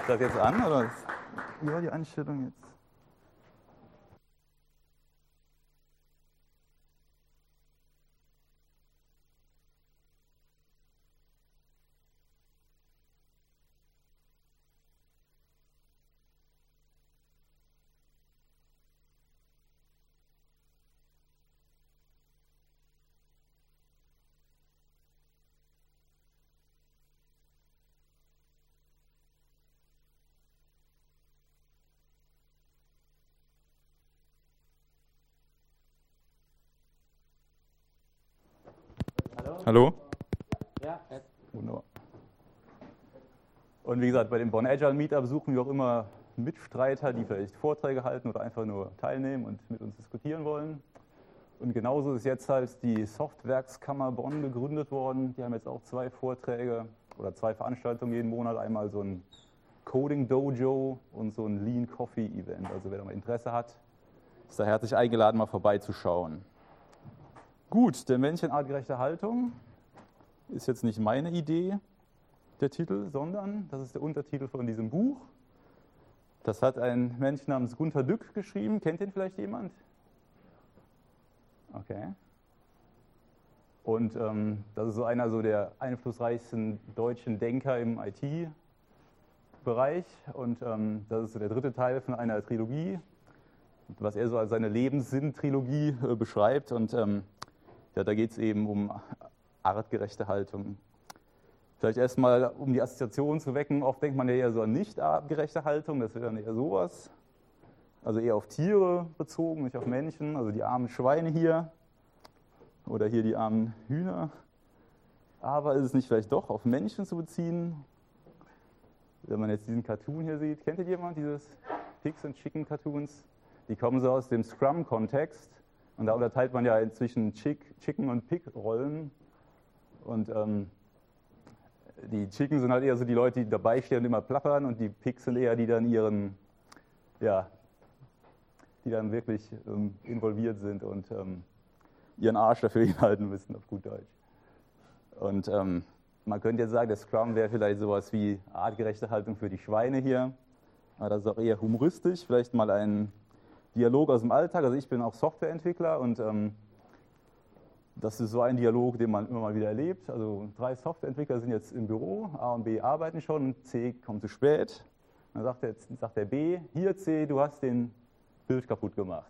das jetzt an, oder? Wie war die Einstellung jetzt? Hallo? Ja, Wunderbar. Und wie gesagt, bei dem Bonn Agile Meetup suchen wir auch immer Mitstreiter, die vielleicht Vorträge halten oder einfach nur teilnehmen und mit uns diskutieren wollen. Und genauso ist jetzt halt die Softwerkskammer Bonn gegründet worden. Die haben jetzt auch 2 Vorträge oder 2 Veranstaltungen jeden Monat. Einmal so ein Coding Dojo und so ein Lean Coffee Event. Also wer da mal Interesse hat, ist da herzlich eingeladen, mal vorbeizuschauen. Gut, der Männchen artgerechte Haltung ist jetzt nicht meine Idee, der Titel, sondern das ist der Untertitel von diesem Buch. Das hat ein Mensch namens Gunter Dück geschrieben. Kennt den vielleicht jemand? Okay. Und das ist so einer so der einflussreichsten deutschen Denker im IT-Bereich. Und das ist so der 3. Teil von einer Trilogie, was er so als seine Lebenssinn-Trilogie beschreibt. Und ja, da geht es eben um artgerechte Haltung. Vielleicht erstmal, um die Assoziation zu wecken, oft denkt man ja eher so an nicht artgerechte Haltung, das wäre dann eher sowas. Also eher auf Tiere bezogen, nicht auf Menschen, also die armen Schweine hier oder hier die armen Hühner. Aber ist es nicht vielleicht doch auf Menschen zu beziehen? Wenn man jetzt diesen Cartoon hier sieht, kennt ihr jemand dieses Pigs and Chicken Cartoons? Die kommen so aus dem Scrum-Kontext und da unterteilt man ja inzwischen Chicken- und Pig-Rollen. Und die Chicken sind halt eher so die Leute, die dabei stehen und immer plappern, und die Pigs sind eher die dann die dann wirklich involviert sind und ihren Arsch dafür hinhalten müssen, auf gut Deutsch. Und man könnte jetzt sagen, der Scrum wäre vielleicht sowas wie artgerechte Haltung für die Schweine hier. Aber das ist auch eher humoristisch, vielleicht mal ein Dialog aus dem Alltag. Also ich bin auch Softwareentwickler und das ist so ein Dialog, den man immer mal wieder erlebt. Also 3 Softwareentwickler sind jetzt im Büro, A und B arbeiten schon, C kommt zu spät. Dann sagt der B, hier C, du hast den Bild kaputt gemacht.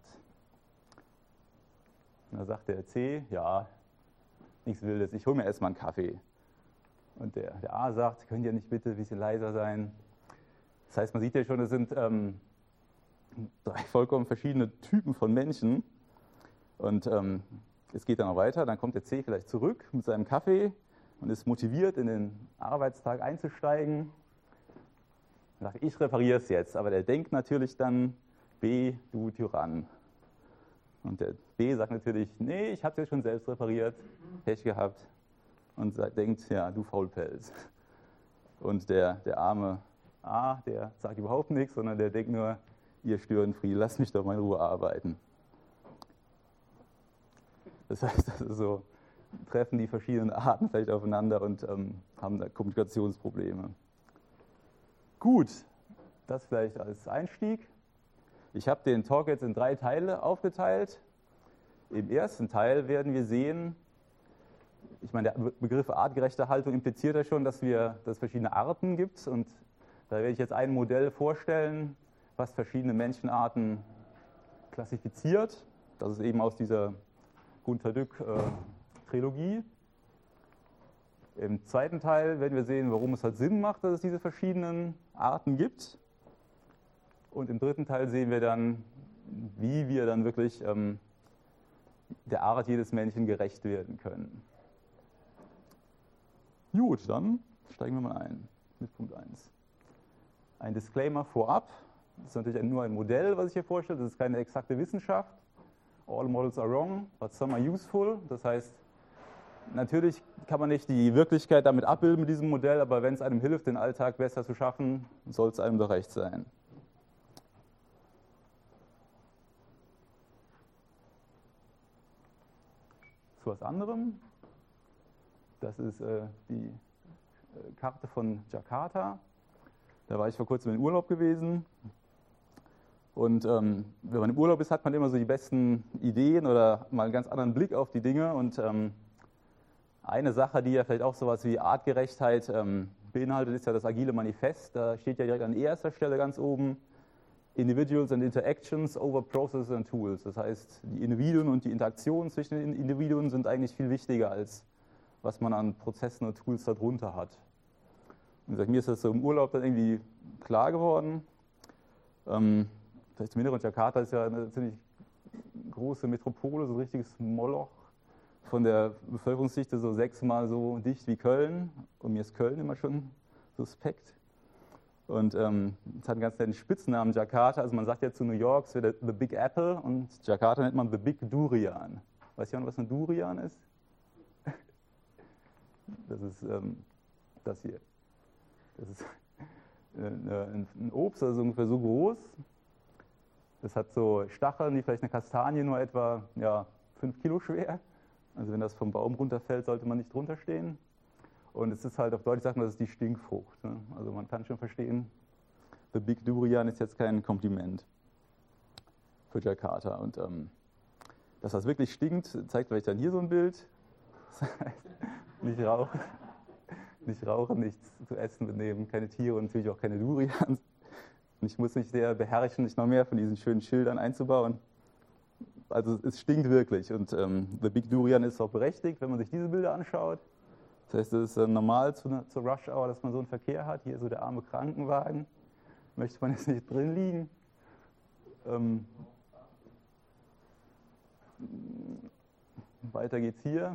Dann sagt der C, ja, nichts Wildes, ich hole mir erstmal einen Kaffee. Und der A sagt, könnt ihr nicht bitte ein bisschen leiser sein? Das heißt, man sieht ja schon, es sind 3 vollkommen verschiedene Typen von Menschen. Und es geht dann noch weiter, dann kommt der C vielleicht zurück mit seinem Kaffee und ist motiviert, in den Arbeitstag einzusteigen. Er sagt, ich repariere es jetzt, aber der denkt natürlich dann, B, du Tyrann. Und der B sagt natürlich, nee, ich habe es ja schon selbst repariert, Pech gehabt. Und denkt, ja, du Faulpelz. Und der arme A, der sagt überhaupt nichts, sondern der denkt nur, ihr Störenfried, lasst mich doch mal in Ruhe arbeiten. Das heißt, das ist so, treffen die verschiedenen Arten vielleicht aufeinander und haben da Kommunikationsprobleme. Gut, das vielleicht als Einstieg. Ich habe den Talk jetzt in 3 Teile aufgeteilt. Im ersten Teil werden wir sehen, ich meine, der Begriff artgerechte Haltung impliziert ja schon, dass es verschiedene Arten gibt. Und da werde ich jetzt ein Modell vorstellen, was verschiedene Menschenarten klassifiziert. Das ist eben aus dieser Gunter Dück Trilogie. Im zweiten Teil werden wir sehen, warum es halt Sinn macht, dass es diese verschiedenen Arten gibt. Und im dritten Teil sehen wir dann, wie wir dann wirklich der Art jedes Menschen gerecht werden können. Gut, dann steigen wir mal ein mit Punkt 1. Ein Disclaimer vorab. Das ist natürlich nur ein Modell, was ich hier vorstelle. Das ist keine exakte Wissenschaft. All models are wrong, but some are useful. Das heißt, natürlich kann man nicht die Wirklichkeit damit abbilden mit diesem Modell, aber wenn es einem hilft, den Alltag besser zu schaffen, soll es einem doch recht sein. Zu was anderem. Das ist die Karte von Jakarta. Da war ich vor kurzem in Urlaub gewesen. Und wenn man im Urlaub ist, hat man immer so die besten Ideen oder mal einen ganz anderen Blick auf die Dinge. Und eine Sache, die ja vielleicht auch sowas wie Artgerechtheit beinhaltet, ist ja das Agile Manifest. Da steht ja direkt an erster Stelle ganz oben: Individuals and Interactions over Processes and Tools. Das heißt, die Individuen und die Interaktionen zwischen den Individuen sind eigentlich viel wichtiger, als was man an Prozessen und Tools darunter hat. Und wie gesagt, mir ist das so im Urlaub dann irgendwie klar geworden. Vielleicht zum Hintergrund, Jakarta ist ja eine ziemlich große Metropole, so ein richtiges Moloch. Von der Bevölkerungsdichte so 6-mal so dicht wie Köln. Und mir ist Köln immer schon suspekt. Und es hat einen ganz netten Spitznamen, Jakarta. Also man sagt ja zu New York, es wäre The Big Apple, und Jakarta nennt man The Big Durian. Weiß jemand, was ein Durian ist? Das ist das hier. Das ist ein Obst, also ungefähr so groß. Das hat so Stacheln, die vielleicht eine Kastanie nur etwa 5 Kilo schwer. Also wenn das vom Baum runterfällt, sollte man nicht drunter stehen. Und es ist halt auf Deutsch, sagt man, das ist die Stinkfrucht. Ne? Also man kann schon verstehen, The Big Durian ist jetzt kein Kompliment für Jakarta. Und dass das wirklich stinkt, zeigt vielleicht dann hier so ein Bild. Das heißt, nicht rauchen, nichts zu essen mitnehmen, keine Tiere und natürlich auch keine Durians. Und ich muss mich sehr beherrschen, nicht noch mehr von diesen schönen Schildern einzubauen. Also es stinkt wirklich. Und The Big Durian ist auch berechtigt, wenn man sich diese Bilder anschaut. Das heißt, es ist normal zur Rush Hour, dass man so einen Verkehr hat. Hier so der arme Krankenwagen. Möchte man jetzt nicht drin liegen. Weiter geht's hier.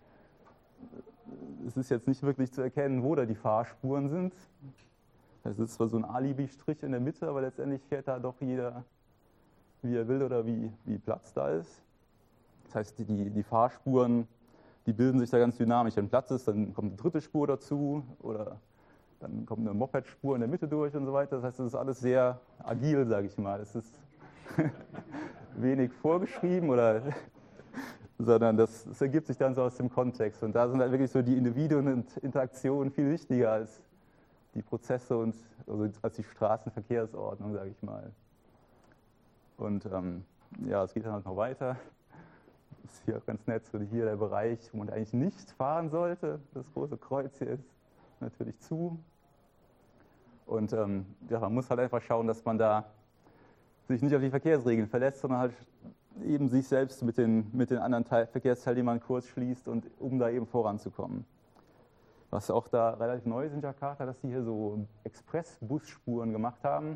Es ist jetzt nicht wirklich zu erkennen, wo da die Fahrspuren sind. Es ist zwar so ein Alibi-Strich in der Mitte, aber letztendlich fährt da doch jeder, wie er will oder wie Platz da ist. Das heißt, die Fahrspuren, die bilden sich da ganz dynamisch. Wenn Platz ist, dann kommt eine dritte Spur dazu oder dann kommt eine Moped-Spur in der Mitte durch und so weiter. Das heißt, das ist alles sehr agil, sage ich mal. Es ist wenig vorgeschrieben sondern das ergibt sich dann so aus dem Kontext. Und da sind halt wirklich so die Individuen und Interaktionen viel wichtiger als die Prozesse und also als die Straßenverkehrsordnung, sage ich mal. Und es geht dann halt noch weiter. Das ist hier auch ganz nett, so hier der Bereich, wo man eigentlich nicht fahren sollte. Das große Kreuz hier ist natürlich zu. Und man muss halt einfach schauen, dass man da sich nicht auf die Verkehrsregeln verlässt, sondern halt eben sich selbst mit den anderen Verkehrsteilnehmern kurz schließt, und um da eben voranzukommen. Was auch da relativ neu ist in Jakarta, dass die hier so Express-Busspuren gemacht haben.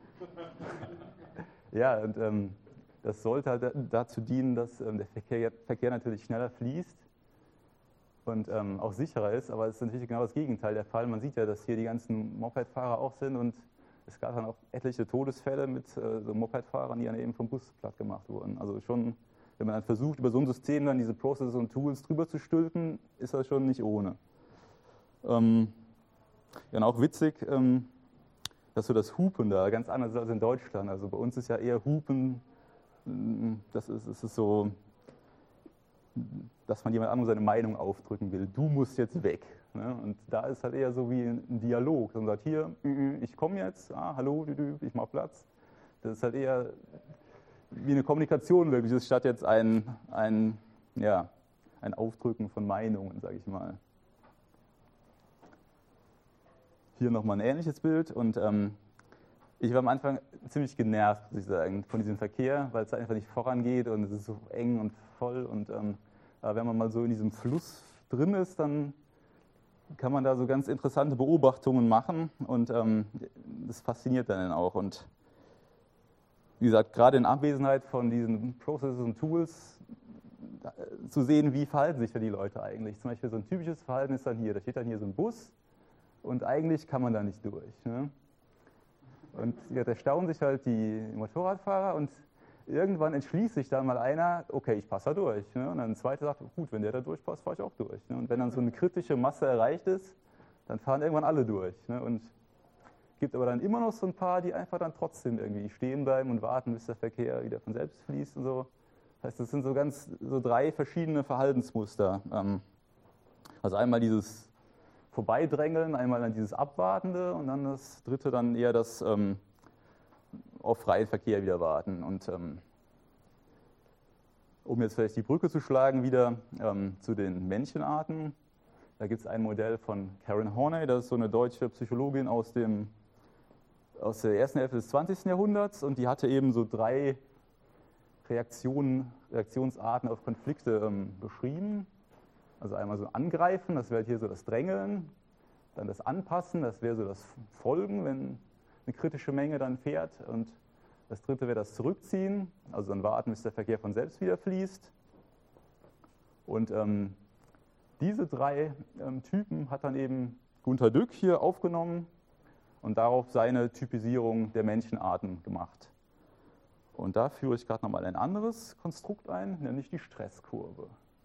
Ja, und das sollte halt dazu dienen, dass der Verkehr natürlich schneller fließt und auch sicherer ist, aber es ist natürlich genau das Gegenteil der Fall. Man sieht ja, dass hier die ganzen Mopedfahrer auch sind, und es gab dann auch etliche Todesfälle mit so Mopedfahrern, die dann eben vom Bus platt gemacht wurden. Also schon, wenn man dann versucht, über so ein System dann diese Processes und Tools drüber zu stülpen, ist das schon nicht ohne. Und auch witzig, dass so das Hupen da ganz anders ist als in Deutschland. Also bei uns ist ja eher Hupen, das ist so, dass man jemand anderem seine Meinung aufdrücken will. Du musst jetzt weg. Ne? Und da ist halt eher so wie ein Dialog. Man sagt, hier, ich komme jetzt, hallo, ich mache Platz. Das ist halt eher wie eine Kommunikation wirklich, statt jetzt ein Aufdrücken von Meinungen, sage ich mal. Hier nochmal ein ähnliches Bild, und ich war am Anfang ziemlich genervt, muss ich sagen, von diesem Verkehr, weil es einfach nicht vorangeht und es ist so eng und voll, und wenn man mal so in diesem Fluss drin ist, dann kann man da so ganz interessante Beobachtungen machen, und das fasziniert dann auch. Und wie gesagt, gerade in Abwesenheit von diesen Processes und Tools zu sehen, wie verhalten sich da die Leute eigentlich. Zum Beispiel so ein typisches Verhalten ist dann hier, da steht dann hier so ein Bus, und eigentlich kann man da nicht durch. Ne? Und da erstaunen sich halt die Motorradfahrer, und irgendwann entschließt sich dann mal einer, okay, ich passe da durch. Ne? Und dann ein zweiter sagt, gut, wenn der da durchpasst, fahre ich auch durch. Ne? Und wenn dann so eine kritische Masse erreicht ist, dann fahren irgendwann alle durch. Ne? Und es gibt aber dann immer noch so ein paar, die einfach dann trotzdem irgendwie stehen bleiben und warten, bis der Verkehr wieder von selbst fließt und so. Das heißt, das sind so 3 verschiedene Verhaltensmuster. Also einmal dieses Vorbeidrängeln, einmal an dieses Abwartende und dann das dritte dann eher das auf freien Verkehr wieder warten. Und um jetzt vielleicht die Brücke zu schlagen wieder zu den Männchenarten, da gibt es ein Modell von Karen Horney, das ist so eine deutsche Psychologin aus der ersten Hälfte des 20. Jahrhunderts und die hatte eben so 3 Reaktionsarten auf Konflikte beschrieben. Also einmal so Angreifen, das wäre halt hier so das Drängeln, dann das Anpassen, das wäre so das Folgen, wenn eine kritische Menge dann fährt und das dritte wäre das Zurückziehen, also dann warten, bis der Verkehr von selbst wieder fließt. Und diese 3 Typen hat dann eben Gunter Dück hier aufgenommen und darauf seine Typisierung der Menschenarten gemacht. Und da führe ich gerade nochmal ein anderes Konstrukt ein, nämlich die Stresskurve.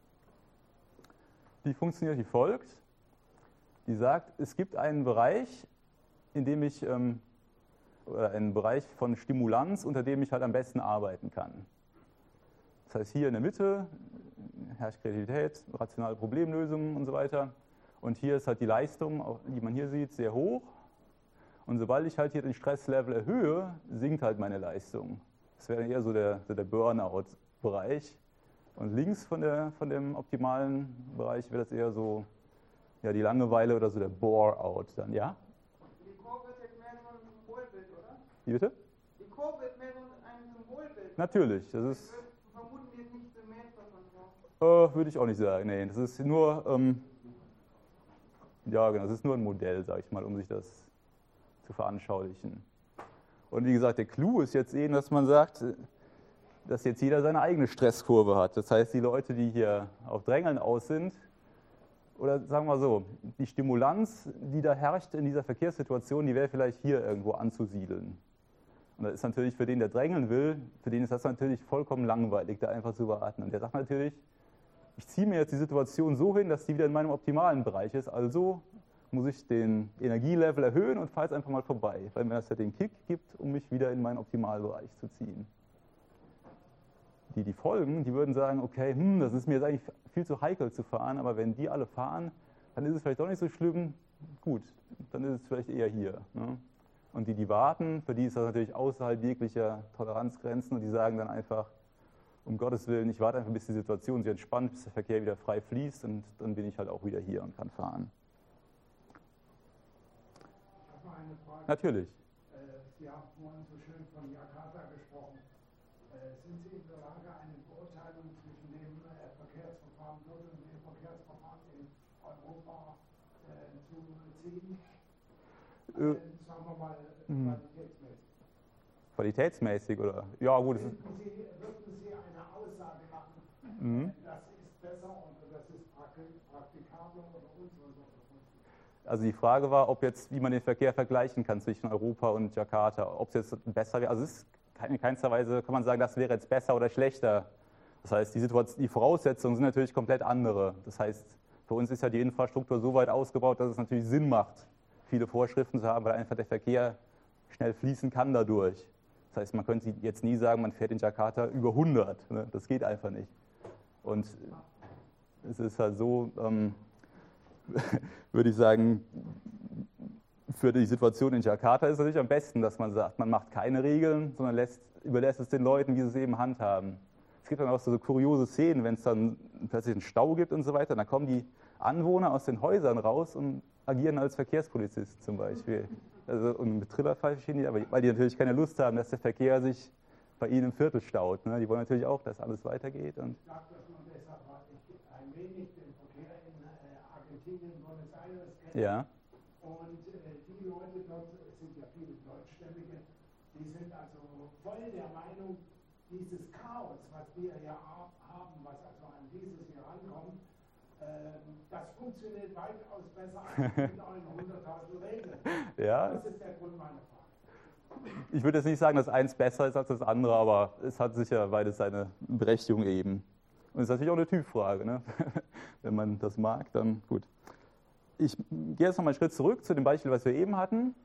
Die funktioniert wie folgt. Die sagt, es gibt einen Bereich, in dem ich, oder einen Bereich von Stimulanz, unter dem ich halt am besten arbeiten kann. Das heißt, hier in der Mitte herrscht Kreativität, rationale Problemlösungen und so weiter. Und hier ist halt die Leistung, die man hier sieht, sehr hoch. Und sobald ich halt hier den Stresslevel erhöhe, sinkt halt meine Leistung. Das wäre eher so der Burnout-Bereich. Und links von dem optimalen Bereich wäre das eher so ja, die Langeweile oder so der Bore-out dann, ja? Die Kurve ist jetzt mehr so ein Symbolbild, oder? Wie bitte? Die Kurve ist mehr so ein Symbolbild. Natürlich, das ist... Ich würde vermuten, die ist nicht gemäß davon so. Würde ich auch nicht sagen, nee. Das ist nur, ja genau, das ist nur ein Modell, sage ich mal, um sich das zu veranschaulichen. Und wie gesagt, der Clou ist jetzt eben, dass man sagt, dass jetzt jeder seine eigene Stresskurve hat. Das heißt, die Leute, die hier auf Drängeln aus sind, oder sagen wir so, die Stimulanz, die da herrscht in dieser Verkehrssituation, die wäre vielleicht hier irgendwo anzusiedeln. Und das ist natürlich für den, der drängeln will, für den ist das natürlich vollkommen langweilig, da einfach zu warten. Und der sagt natürlich, ich ziehe mir jetzt die Situation so hin, dass die wieder in meinem optimalen Bereich ist, also muss ich den Energielevel erhöhen und fahre jetzt einfach mal vorbei, weil mir das ja den Kick gibt, um mich wieder in meinen Optimalbereich zu ziehen. Die folgen, die würden sagen, okay, das ist mir jetzt eigentlich viel zu heikel zu fahren, aber wenn die alle fahren, dann ist es vielleicht doch nicht so schlimm. Gut, dann ist es vielleicht eher hier. Ne? Und die warten, für die ist das natürlich außerhalb jeglicher Toleranzgrenzen und die sagen dann einfach, um Gottes Willen, ich warte einfach, bis die Situation sich entspannt, bis der Verkehr wieder frei fließt und dann bin ich halt auch wieder hier und kann fahren. Ich habe mal eine Frage. Natürlich. Sie haben vorhin so schön von Jakarta gesprochen. Sind Sie in der Lage, eine Beurteilung zwischen dem Verkehrsverfahren dort und dem Verkehrsverfahren in Europa zu ziehen? Sagen wir mal qualitätsmäßig. Qualitätsmäßig, oder? Ja, gut. Würden Sie eine Aussage machen, das ist besser oder das ist praktikabler oder und so? Also die Frage war, ob jetzt, wie man den Verkehr vergleichen kann zwischen Europa und Jakarta, ob es jetzt besser wäre. Also es ist in keinster Weise, kann man sagen, das wäre jetzt besser oder schlechter. Das heißt, die Voraussetzungen sind natürlich komplett andere. Das heißt, für uns ist ja die Infrastruktur so weit ausgebaut, dass es natürlich Sinn macht, viele Vorschriften zu haben, weil einfach der Verkehr schnell fließen kann dadurch. Das heißt, man könnte jetzt nie sagen, man fährt in Jakarta über 100. Ne? Das geht einfach nicht. Und es ist halt so, würde ich sagen, für die Situation in Jakarta ist es natürlich am besten, dass man sagt, man macht keine Regeln, sondern überlässt es den Leuten, wie sie es eben handhaben. Es gibt dann auch so kuriose Szenen, wenn es dann plötzlich einen Stau gibt und so weiter, dann kommen die Anwohner aus den Häusern raus und agieren als Verkehrspolizisten zum Beispiel. Also, und mit Trillerpfeife stehen die, weil die natürlich keine Lust haben, dass der Verkehr sich bei ihnen im Viertel staut. Ne? Die wollen natürlich auch, dass alles weitergeht. Und ich sage das nur deshalb, weil ich ein wenig den Verkehr in Argentinien, Buenos Aires kenne. ja. Und die Leute dort sind ja viele Deutschstämmige, die sind also voll der Meinung, dieses Chaos, was wir hier haben, was also an dieses hier rankommt, das funktioniert weitaus besser als mit euren 100.000 Regeln. Ja. Das ist der Grund meiner Frage. Ich würde jetzt nicht sagen, dass eins besser ist als das andere, aber es hat sicher beides seine Berechtigung eben. Und es ist natürlich auch eine Typfrage. Ne? Wenn man das mag, dann gut. Ich gehe jetzt noch mal einen Schritt zurück zu dem Beispiel, was wir eben hatten.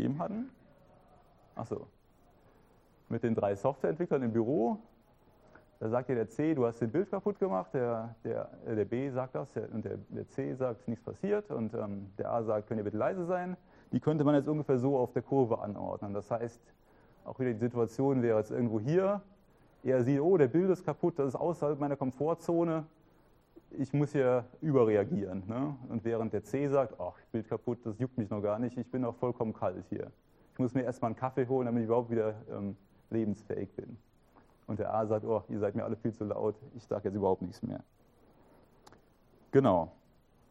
Ach so. Mit den 3 Softwareentwicklern im Büro. Da sagt dir der C, du hast den Bild kaputt gemacht, der B sagt das und der C sagt, nichts passiert und der A sagt, könnt ihr bitte leise sein. Die könnte man jetzt ungefähr so auf der Kurve anordnen. Das heißt, auch wieder die Situation wäre jetzt irgendwo hier. Er sieht, oh, der Bild ist kaputt, das ist außerhalb meiner Komfortzone. Ich muss hier überreagieren. Ne? Und während der C sagt, ach, Bild kaputt, das juckt mich noch gar nicht, ich bin noch vollkommen kalt hier. Ich muss mir erstmal einen Kaffee holen, damit ich überhaupt wieder lebensfähig bin. Und der A sagt, oh, ihr seid mir alle viel zu laut, ich sage jetzt überhaupt nichts mehr. Genau.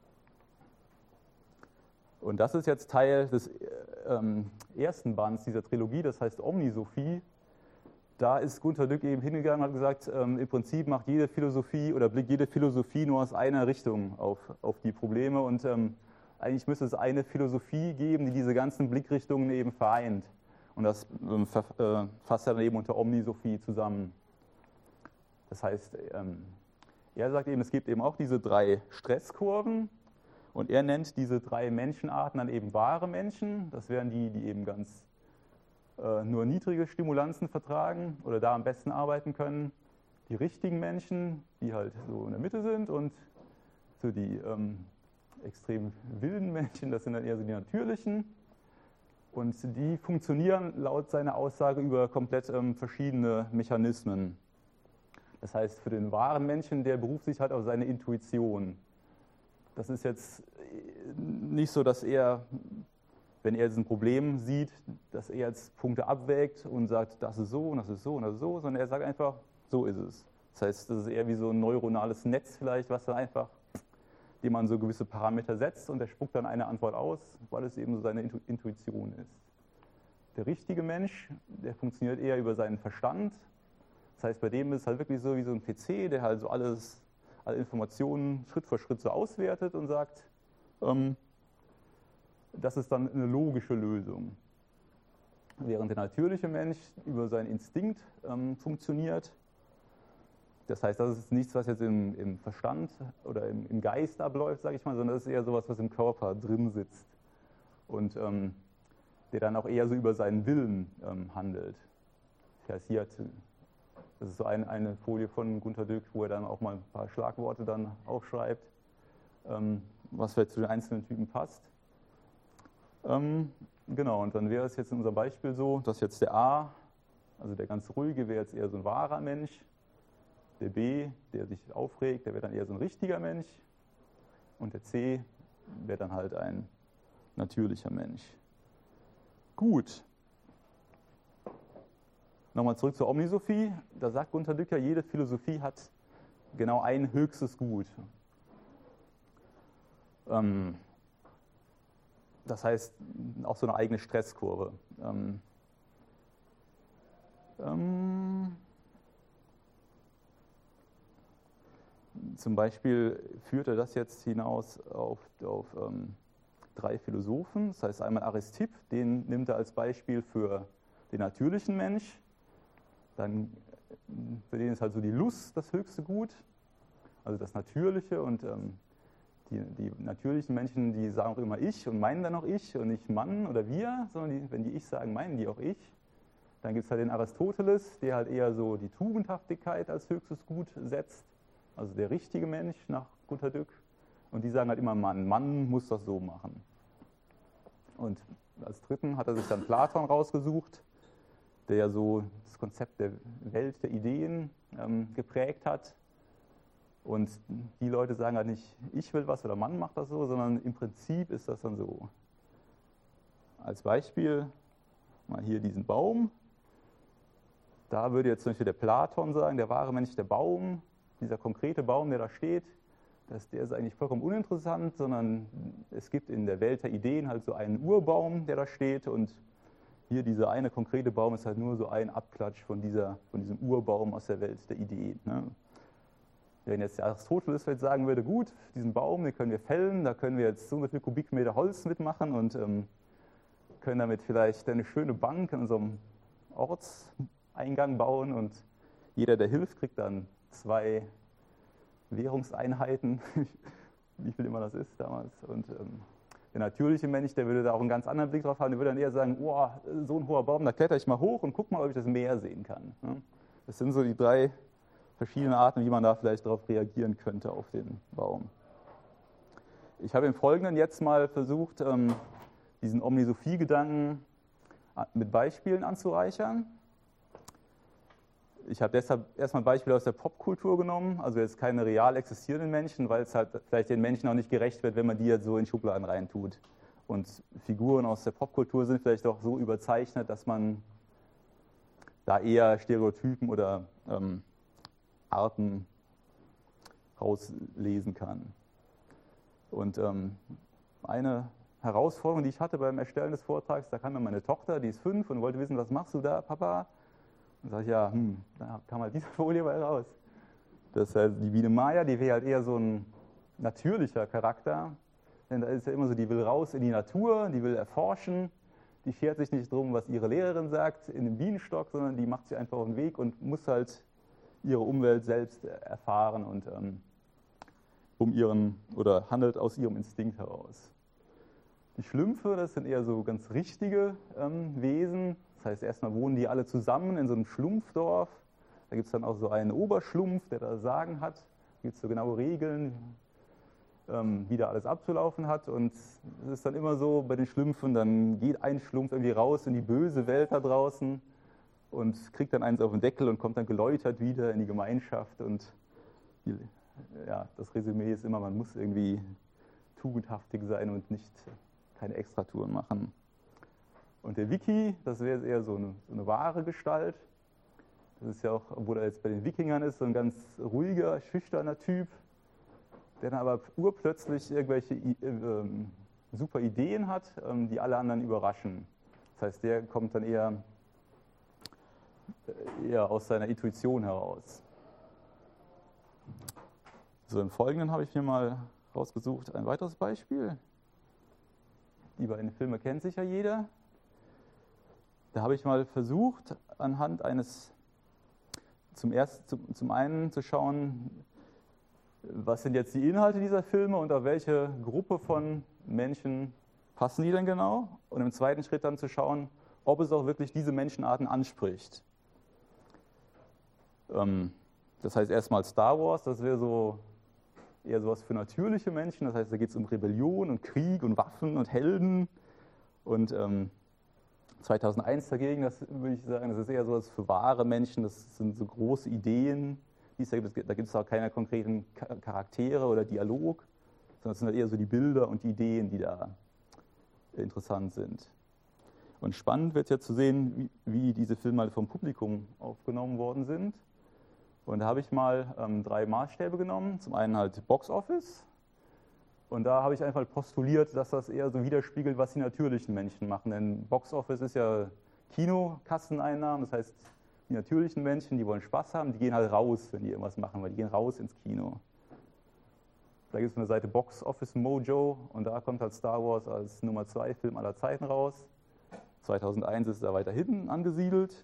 Und das ist jetzt Teil des ersten Bands dieser Trilogie, das heißt Omnisophie. Da ist Gunter Dück eben hingegangen und hat gesagt, im Prinzip macht jede Philosophie oder blickt jede Philosophie nur aus einer Richtung auf die Probleme. Und eigentlich müsste es eine Philosophie geben, die diese ganzen Blickrichtungen eben vereint. Und das fasst er dann eben unter Omnisophie zusammen. Das heißt, er sagt eben, es gibt eben auch diese 3 Stresskurven. Und er nennt diese 3 Menschenarten dann eben wahre Menschen. Das wären die, die eben ganz nur niedrige Stimulanzen vertragen oder da am besten arbeiten können. Die richtigen Menschen, die halt so in der Mitte sind. Und so die extrem wilden Menschen, das sind dann eher so die natürlichen. Und die funktionieren laut seiner Aussage über komplett verschiedene Mechanismen. Das heißt, für den wahren Menschen, der beruft sich halt auf seine Intuition. Das ist jetzt nicht so, dass er, wenn er jetzt ein Problem sieht, dass er jetzt Punkte abwägt und sagt, das ist so und das ist so und das ist so, sondern er sagt einfach, so ist es. Das heißt, das ist eher wie so ein neuronales Netz vielleicht, was dann einfach, dem man so gewisse Parameter setzt und der spuckt dann eine Antwort aus, weil es eben so seine Intuition ist. Der richtige Mensch, der funktioniert eher über seinen Verstand. Das heißt, bei dem ist es halt wirklich so wie so ein PC, der halt so alle Informationen Schritt für Schritt so auswertet und sagt, das ist dann eine logische Lösung. Während der natürliche Mensch über seinen Instinkt funktioniert. Das heißt, das ist nichts, was jetzt im Verstand oder im Geist abläuft, sage ich mal, sondern das ist eher sowas, was im Körper drin sitzt und der dann auch eher so über seinen Willen handelt. Das heißt, hier das ist so eine Folie von Gunter Dück, wo er dann auch mal ein paar Schlagworte dann aufschreibt, was vielleicht zu den einzelnen Typen passt. Genau, und dann wäre es jetzt in unserem Beispiel so, dass jetzt der A, also der ganz ruhige, wäre jetzt eher so ein wahrer Mensch. Der B, der sich aufregt, der wäre dann eher so ein richtiger Mensch. Und der C wäre dann halt ein natürlicher Mensch. Gut. Nochmal zurück zur Omnisophie. Da sagt Gunter Dück ja, jede Philosophie hat genau ein höchstes Gut. Das heißt, auch so eine eigene Stresskurve. Zum Beispiel führt er das jetzt hinaus auf 3 Philosophen. Das heißt einmal Aristipp, den nimmt er als Beispiel für den natürlichen Mensch. Dann für den ist halt so die Lust das höchste Gut, also das Natürliche. Und die natürlichen Menschen, die sagen auch immer ich und meinen dann auch ich und nicht Mann oder wir, sondern wenn die ich sagen, meinen die auch ich. Dann gibt es halt den Aristoteles, der halt eher so die Tugendhaftigkeit als höchstes Gut setzt. Also der richtige Mensch nach Gunter Dück. Und die sagen halt immer Mann. Mann muss das so machen. Und als Dritten hat er sich dann Platon rausgesucht, der ja so das Konzept der Welt, der Ideen geprägt hat. Und die Leute sagen halt nicht, ich will was oder Mann macht das so, sondern im Prinzip ist das dann so. Als Beispiel mal hier diesen Baum. Da würde jetzt zum Beispiel der Platon sagen, der wahre Mensch, der Baum, dieser konkrete Baum, der da steht, der ist eigentlich vollkommen uninteressant, sondern es gibt in der Welt der Ideen halt so einen Urbaum, der da steht, und hier dieser eine konkrete Baum ist halt nur so ein Abklatsch von diesem Urbaum aus der Welt der Ideen. Ne? Wenn jetzt der Aristoteles vielleicht sagen würde, gut, diesen Baum, den können wir fällen, da können wir jetzt so und so viel Kubikmeter Holz mitmachen und können damit vielleicht eine schöne Bank in unserem Ortseingang bauen, und jeder, der hilft, kriegt dann 2 Währungseinheiten, wie viel immer das ist damals. Und der natürliche Mensch, der würde da auch einen ganz anderen Blick drauf haben, der würde dann eher sagen, oh, so ein hoher Baum, da kletter ich mal hoch und guck mal, ob ich das Meer sehen kann. Das sind so die 3 verschiedene Arten, wie man da vielleicht darauf reagieren könnte auf den Baum. Ich habe im Folgenden jetzt mal versucht, diesen Omnisophie-Gedanken mit Beispielen anzureichern. Ich habe deshalb erstmal Beispiele aus der Popkultur genommen, also jetzt keine real existierenden Menschen, weil es halt vielleicht den Menschen auch nicht gerecht wird, wenn man die jetzt so in Schubladen reintut. Und Figuren aus der Popkultur sind vielleicht auch so überzeichnet, dass man da eher Stereotypen oder Arten rauslesen kann. Und eine Herausforderung, die ich hatte beim Erstellen des Vortrags, da kam mir meine Tochter, die ist 5 und wollte wissen, was machst du da, Papa? Und sage ich, ja, da kam halt diese Folie mal raus. Das heißt, die Biene Maya, die wäre halt eher so ein natürlicher Charakter, denn da ist ja immer so, die will raus in die Natur, die will erforschen, die schert sich nicht drum, was ihre Lehrerin sagt in dem Bienenstock, sondern die macht sich einfach auf den Weg und muss halt ihre Umwelt selbst erfahren und handelt aus ihrem Instinkt heraus. Die Schlümpfe, das sind eher so ganz richtige Wesen. Das heißt, erstmal wohnen die alle zusammen in so einem Schlumpfdorf. Da gibt es dann auch so einen Oberschlumpf, der da Sagen hat. Da gibt es so genaue Regeln, wie da alles abzulaufen hat. Und es ist dann immer so bei den Schlümpfen, dann geht ein Schlumpf irgendwie raus in die böse Welt da draußen und kriegt dann eins auf den Deckel und kommt dann geläutert wieder in die Gemeinschaft. Und das Resümee ist immer, man muss irgendwie tugendhaftig sein und keine Extratouren machen. Und der Wiki, das wäre eher so eine wahre Gestalt. Das ist ja auch, obwohl er jetzt bei den Wikingern ist, so ein ganz ruhiger, schüchterner Typ, der dann aber urplötzlich irgendwelche super Ideen hat, die alle anderen überraschen. Das heißt, der kommt dann eher aus seiner Intuition heraus. So, im Folgenden habe ich mir mal rausgesucht ein weiteres Beispiel. Die beiden Filme kennt sicher jeder. Da habe ich mal versucht, anhand zum einen zu schauen, was sind jetzt die Inhalte dieser Filme und auf welche Gruppe von Menschen passen die denn genau? Und im zweiten Schritt dann zu schauen, ob es auch wirklich diese Menschenarten anspricht. Das heißt erstmal Star Wars, das wäre eher sowas für natürliche Menschen. Das heißt, da geht es um Rebellion und Krieg und Waffen und Helden. Und 2001 dagegen, das würde ich sagen, das ist eher sowas für wahre Menschen. Das sind so große Ideen, die es da gibt. Da gibt es auch keine konkreten Charaktere oder Dialog, sondern es sind halt eher so die Bilder und die Ideen, die da interessant sind. Und spannend wird es ja zu sehen, wie diese Filme halt vom Publikum aufgenommen worden sind. Und da habe ich mal 3 Maßstäbe genommen. Zum einen halt Box Office. Und da habe ich einfach postuliert, dass das eher so widerspiegelt, was die natürlichen Menschen machen. Denn Box Office ist ja Kinokasseneinnahmen. Das heißt, die natürlichen Menschen, die wollen Spaß haben, die gehen halt raus, wenn die irgendwas machen, weil die gehen raus ins Kino. Da gibt es eine Seite Box Office Mojo und da kommt halt Star Wars als Nummer 2 Film aller Zeiten raus. 2001 ist er weiter hinten angesiedelt.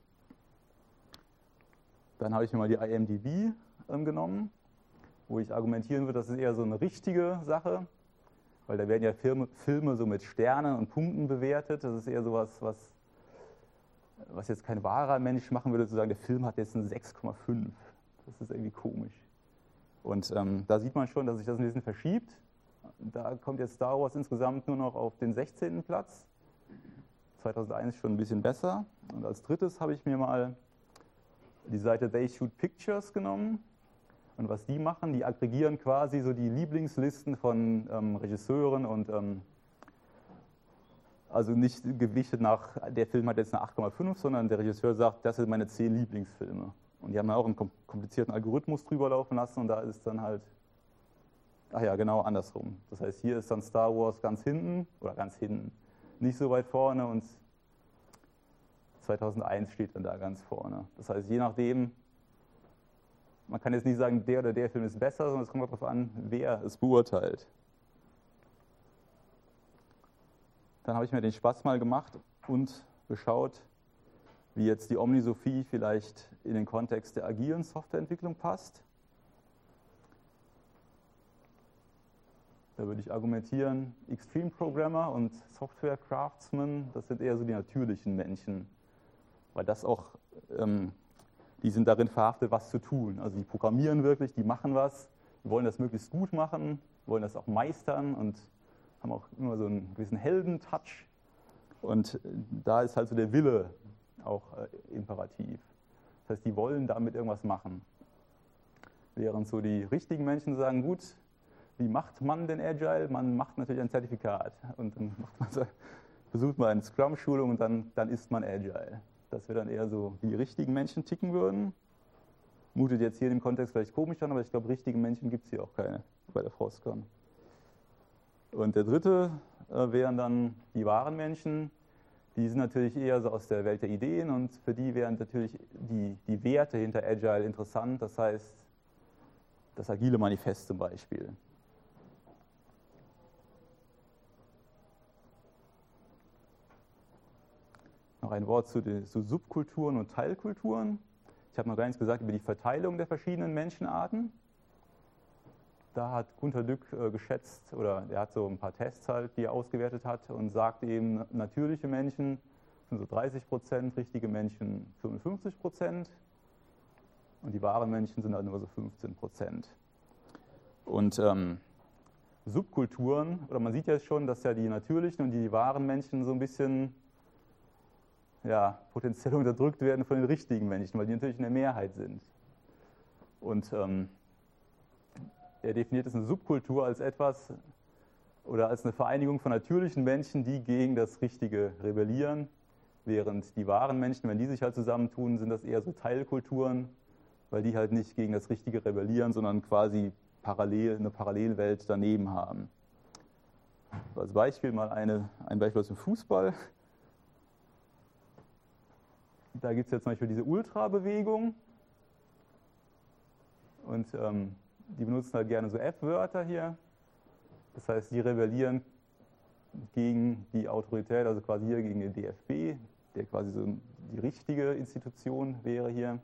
Dann habe ich mir mal die IMDb genommen, wo ich argumentieren würde, das ist eher so eine richtige Sache, weil da werden ja Filme so mit Sternen und Punkten bewertet. Das ist eher sowas, was jetzt kein wahrer Mensch machen würde, zu sagen, der Film hat jetzt eine 6,5. Das ist irgendwie komisch. Und da sieht man schon, dass sich das ein bisschen verschiebt. Da kommt jetzt Star Wars insgesamt nur noch auf den 16. Platz. 2001 schon ein bisschen besser. Und als drittes habe ich mir mal die Seite They Shoot Pictures genommen. Und was die machen, die aggregieren quasi so die Lieblingslisten von Regisseuren und also nicht gewichtet nach, der Film hat jetzt eine 8,5, sondern der Regisseur sagt, das sind meine 10 Lieblingsfilme. Und die haben ja auch einen komplizierten Algorithmus drüber laufen lassen und da ist dann halt, genau andersrum. Das heißt, hier ist dann Star Wars ganz hinten, nicht so weit vorne und 2001 steht dann da ganz vorne. Das heißt, je nachdem, man kann jetzt nicht sagen, der oder der Film ist besser, sondern es kommt darauf an, wer es beurteilt. Dann habe ich mir den Spaß mal gemacht und geschaut, wie jetzt die Omnisophie vielleicht in den Kontext der agilen Softwareentwicklung passt. Da würde ich argumentieren, Extreme Programmer und Software Craftsmen, das sind eher so die natürlichen Menschen, weil das auch die sind darin verhaftet, was zu tun. Also die programmieren wirklich, die machen was, die wollen das möglichst gut machen, wollen das auch meistern und haben auch immer so einen gewissen Heldentouch. Und da ist halt so der Wille auch imperativ. Das heißt, die wollen damit irgendwas machen. Während so die richtigen Menschen sagen, gut, wie macht man denn Agile? Man macht natürlich ein Zertifikat und dann besucht man eine Scrum-Schulung und dann ist man Agile. Das wäre dann eher so, wie die richtigen Menschen ticken würden. Mutet jetzt hier im Kontext vielleicht komisch an, aber ich glaube, richtige Menschen gibt es hier auch keine bei der Frostcon. Und der dritte wären dann die wahren Menschen. Die sind natürlich eher so aus der Welt der Ideen und für die wären natürlich die Werte hinter Agile interessant. Das heißt, das Agile Manifest zum Beispiel. Noch ein Wort zu Subkulturen und Teilkulturen. Ich habe noch gar nichts gesagt über die Verteilung der verschiedenen Menschenarten. Da hat Gunter Dück geschätzt, oder er hat so ein paar Tests halt, die er ausgewertet hat und sagt eben, natürliche Menschen sind so 30%, richtige Menschen 55% und die wahren Menschen sind halt nur so 15%. Und Subkulturen, oder man sieht ja schon, dass ja die natürlichen und die wahren Menschen so ein bisschen potenziell unterdrückt werden von den richtigen Menschen, weil die natürlich in der Mehrheit sind. Und er definiert es eine Subkultur als etwas oder als eine Vereinigung von natürlichen Menschen, die gegen das Richtige rebellieren, während die wahren Menschen, wenn die sich halt zusammentun, sind das eher so Teilkulturen, weil die halt nicht gegen das Richtige rebellieren, sondern quasi eine Parallelwelt daneben haben. Als Beispiel mal ein Beispiel aus dem Fußball. Da gibt es jetzt zum Beispiel diese Ultra-Bewegung und die benutzen halt gerne so F-Wörter hier. Das heißt, die rebellieren gegen die Autorität, also quasi hier gegen den DFB, der quasi so die richtige Institution wäre hier.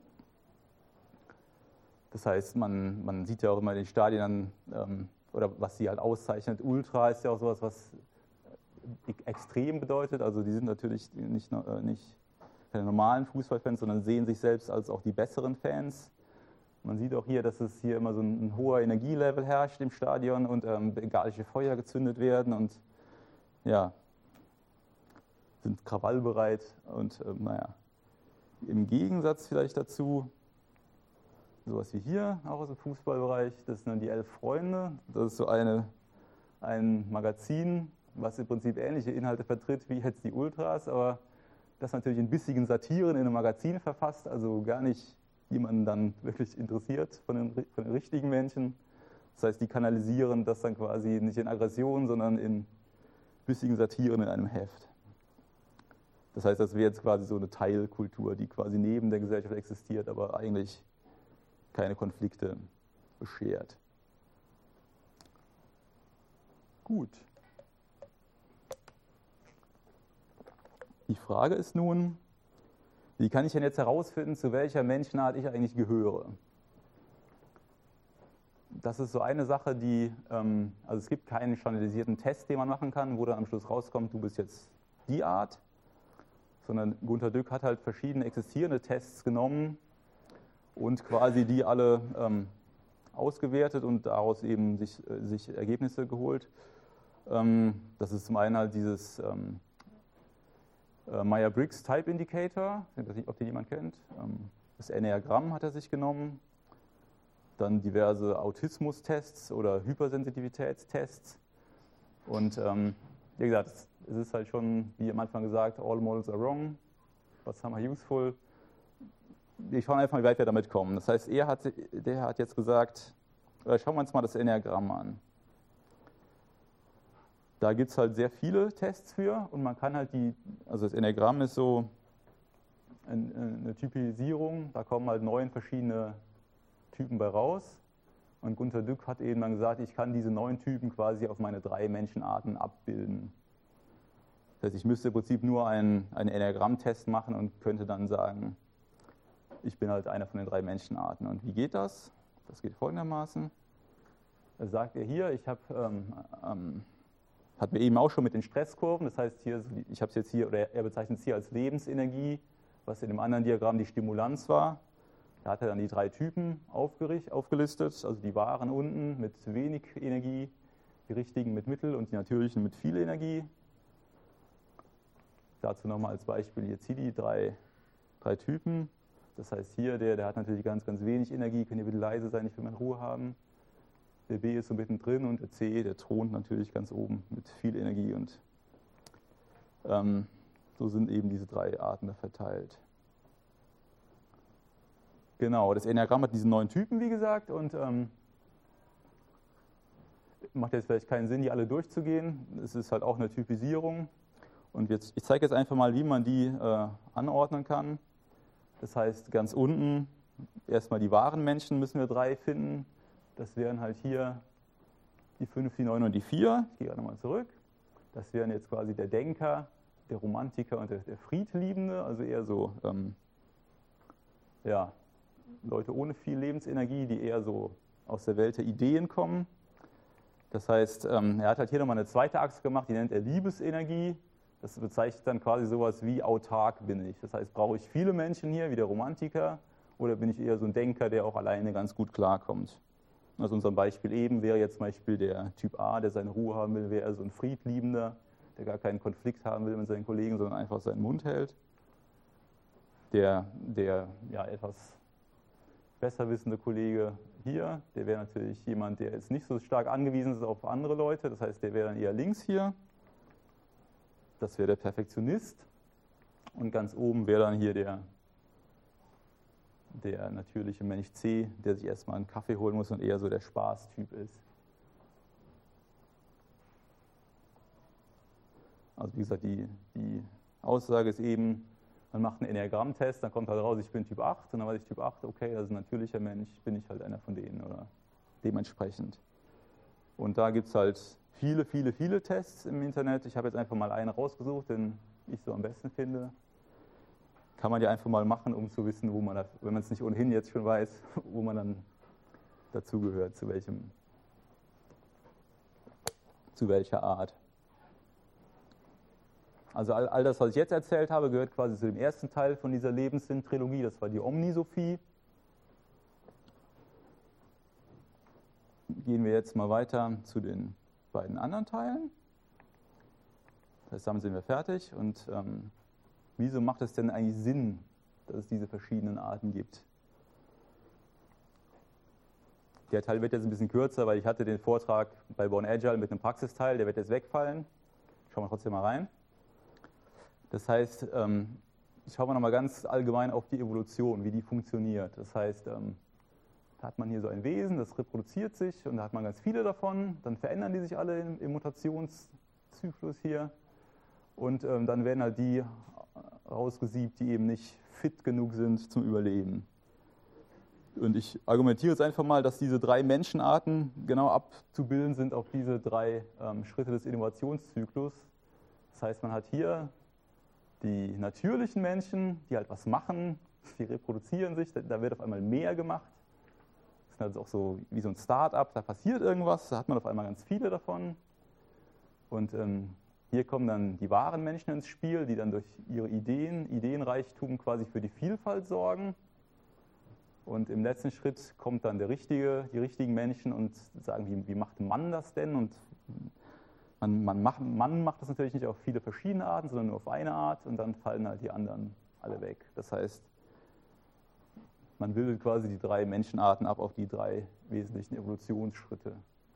Das heißt, man sieht ja auch immer in den Stadien, oder was sie halt auszeichnet, Ultra ist ja auch sowas, was extrem bedeutet. Also die sind natürlich nicht keine normalen Fußballfans, sondern sehen sich selbst als auch die besseren Fans. Man sieht auch hier, dass es hier immer so ein hoher Energielevel herrscht im Stadion und bengalische Feuer gezündet werden und sind krawallbereit. Und im Gegensatz vielleicht dazu, sowas wie hier, auch aus dem Fußballbereich, das sind dann die 11 Freunde. Das ist so ein Magazin, was im Prinzip ähnliche Inhalte vertritt wie jetzt die Ultras, aber das natürlich in bissigen Satiren in einem Magazin verfasst, also gar nicht jemanden dann wirklich interessiert von den richtigen Menschen. Das heißt, die kanalisieren das dann quasi nicht in Aggression, sondern in bissigen Satiren in einem Heft. Das heißt, das wäre jetzt quasi so eine Teilkultur, die quasi neben der Gesellschaft existiert, aber eigentlich keine Konflikte beschert. Gut. Die Frage ist nun, wie kann ich denn jetzt herausfinden, zu welcher Menschenart ich eigentlich gehöre? Das ist so eine Sache, also es gibt keinen standardisierten Test, den man machen kann, wo dann am Schluss rauskommt, du bist jetzt die Art, sondern Gunter Dück hat halt verschiedene existierende Tests genommen und quasi die alle ausgewertet und daraus eben sich Ergebnisse geholt. Das ist zum einen halt dieses Myers-Briggs Type Indicator, ich weiß nicht, ob den jemand kennt. Das Enneagramm hat er sich genommen. Dann diverse Autismus-Tests oder Hypersensitivitätstests. Und wie gesagt, es ist halt schon, wie am Anfang gesagt, all models are wrong, but some are useful. Wir schauen einfach, wie weit wir damit kommen. Das heißt, der hat jetzt gesagt, schauen wir uns mal das Enneagramm an. Da gibt es halt sehr viele Tests für und man kann halt also das Enneagramm ist so eine Typisierung, da kommen halt 9 verschiedene Typen bei raus. Und Gunter Dück hat eben dann gesagt, ich kann diese 9 Typen quasi auf meine 3 Menschenarten abbilden. Das heißt, ich müsste im Prinzip nur einen Enneagramm-Test machen und könnte dann sagen, ich bin halt einer von den 3 Menschenarten. Und wie geht das? Das geht folgendermaßen. Da sagt er hier, hatten wir eben auch schon mit den Stresskurven, das heißt hier, ich habe es jetzt hier, oder er bezeichnet es hier als Lebensenergie, was in dem anderen Diagramm die Stimulanz war. Da hat er dann die 3 Typen aufgelistet, also die wahren unten mit wenig Energie, die richtigen mit Mittel und die natürlichen mit viel Energie. Dazu nochmal als Beispiel jetzt hier die drei Typen. Das heißt hier, der hat natürlich ganz, ganz wenig Energie, könnt ihr bitte leise sein, ich will meine Ruhe haben. Der B ist so mittendrin und der C, der thront natürlich ganz oben mit viel Energie und so sind eben diese 3 Arten da verteilt. Genau, das Enneagramm hat diese 9 Typen, wie gesagt, und macht jetzt vielleicht keinen Sinn, die alle durchzugehen. Es ist halt auch eine Typisierung. Und ich zeige jetzt einfach mal, wie man die anordnen kann. Das heißt, ganz unten erstmal die wahren Menschen müssen wir 3 finden. Das wären halt hier die 5, die 9 und die 4. Ich gehe gerade nochmal zurück. Das wären jetzt quasi der Denker, der Romantiker und der Friedliebende, also eher so Leute ohne viel Lebensenergie, die eher so aus der Welt der Ideen kommen. Das heißt, er hat halt hier nochmal eine zweite Achse gemacht, die nennt er Liebesenergie. Das bezeichnet dann quasi sowas wie autark bin ich. Das heißt, brauche ich viele Menschen hier, wie der Romantiker, oder bin ich eher so ein Denker, der auch alleine ganz gut klarkommt? Also unser Beispiel eben wäre jetzt zum Beispiel der Typ A, der seine Ruhe haben will, wäre so ein Friedliebender, der gar keinen Konflikt haben will mit seinen Kollegen, sondern einfach seinen Mund hält. Der etwas besser wissende Kollege hier, der wäre natürlich jemand, der jetzt nicht so stark angewiesen ist auf andere Leute, das heißt, der wäre dann eher links hier. Das wäre der Perfektionist. Und ganz oben wäre dann hier der natürliche Mensch C, der sich erstmal einen Kaffee holen muss und eher so der Spaßtyp ist. Also wie gesagt, die Aussage ist eben, man macht einen Enneagramm-Test, dann kommt halt raus, ich bin Typ 8, und dann weiß ich Typ 8, okay, das ist ein natürlicher Mensch, bin ich halt einer von denen oder dementsprechend. Und da gibt es halt viele Tests im Internet. Ich habe jetzt einfach mal einen rausgesucht, den ich so am besten finde. Kann man ja einfach mal machen, um zu wissen, wo man, wenn man es nicht ohnehin jetzt schon weiß, wo man dann dazugehört, zu welcher Art. Also all das, was ich jetzt erzählt habe, gehört quasi zu dem ersten Teil von dieser Lebenssinn-Trilogie, das war die Omnisophie. Gehen wir jetzt mal weiter zu den beiden anderen Teilen. Das heißt, damit sind wir fertig. Und wieso macht es denn eigentlich Sinn, dass es diese verschiedenen Arten gibt? Der Teil wird jetzt ein bisschen kürzer, weil ich hatte den Vortrag bei Born Agile mit einem Praxisteil, der wird jetzt wegfallen. Schauen wir trotzdem mal rein. Das heißt, schauen wir nochmal ganz allgemein auf die Evolution, wie die funktioniert. Das heißt, da hat man hier so ein Wesen, das reproduziert sich und da hat man ganz viele davon. Dann verändern die sich alle im Mutationszyklus hier. Und dann werden halt die rausgesiebt, die eben nicht fit genug sind zum Überleben. Und ich argumentiere jetzt einfach mal, dass diese 3 Menschenarten genau abzubilden sind auf diese 3 Schritte des Innovationszyklus. Das heißt, man hat hier die natürlichen Menschen, die halt was machen, die reproduzieren sich, da wird auf einmal mehr gemacht. Das ist also auch so wie so ein Start-up, da passiert irgendwas, da hat man auf einmal ganz viele davon. Und hier kommen dann die wahren Menschen ins Spiel, die dann durch ihre Ideenreichtum quasi für die Vielfalt sorgen. Und im letzten Schritt kommt dann die richtigen Menschen und sagen, wie macht man das denn? Und man macht das natürlich nicht auf viele verschiedene Arten, sondern nur auf eine Art und dann fallen halt die anderen alle weg. Das heißt, man bildet quasi die 3 Menschenarten ab auf die 3 wesentlichen Evolutionsschritte.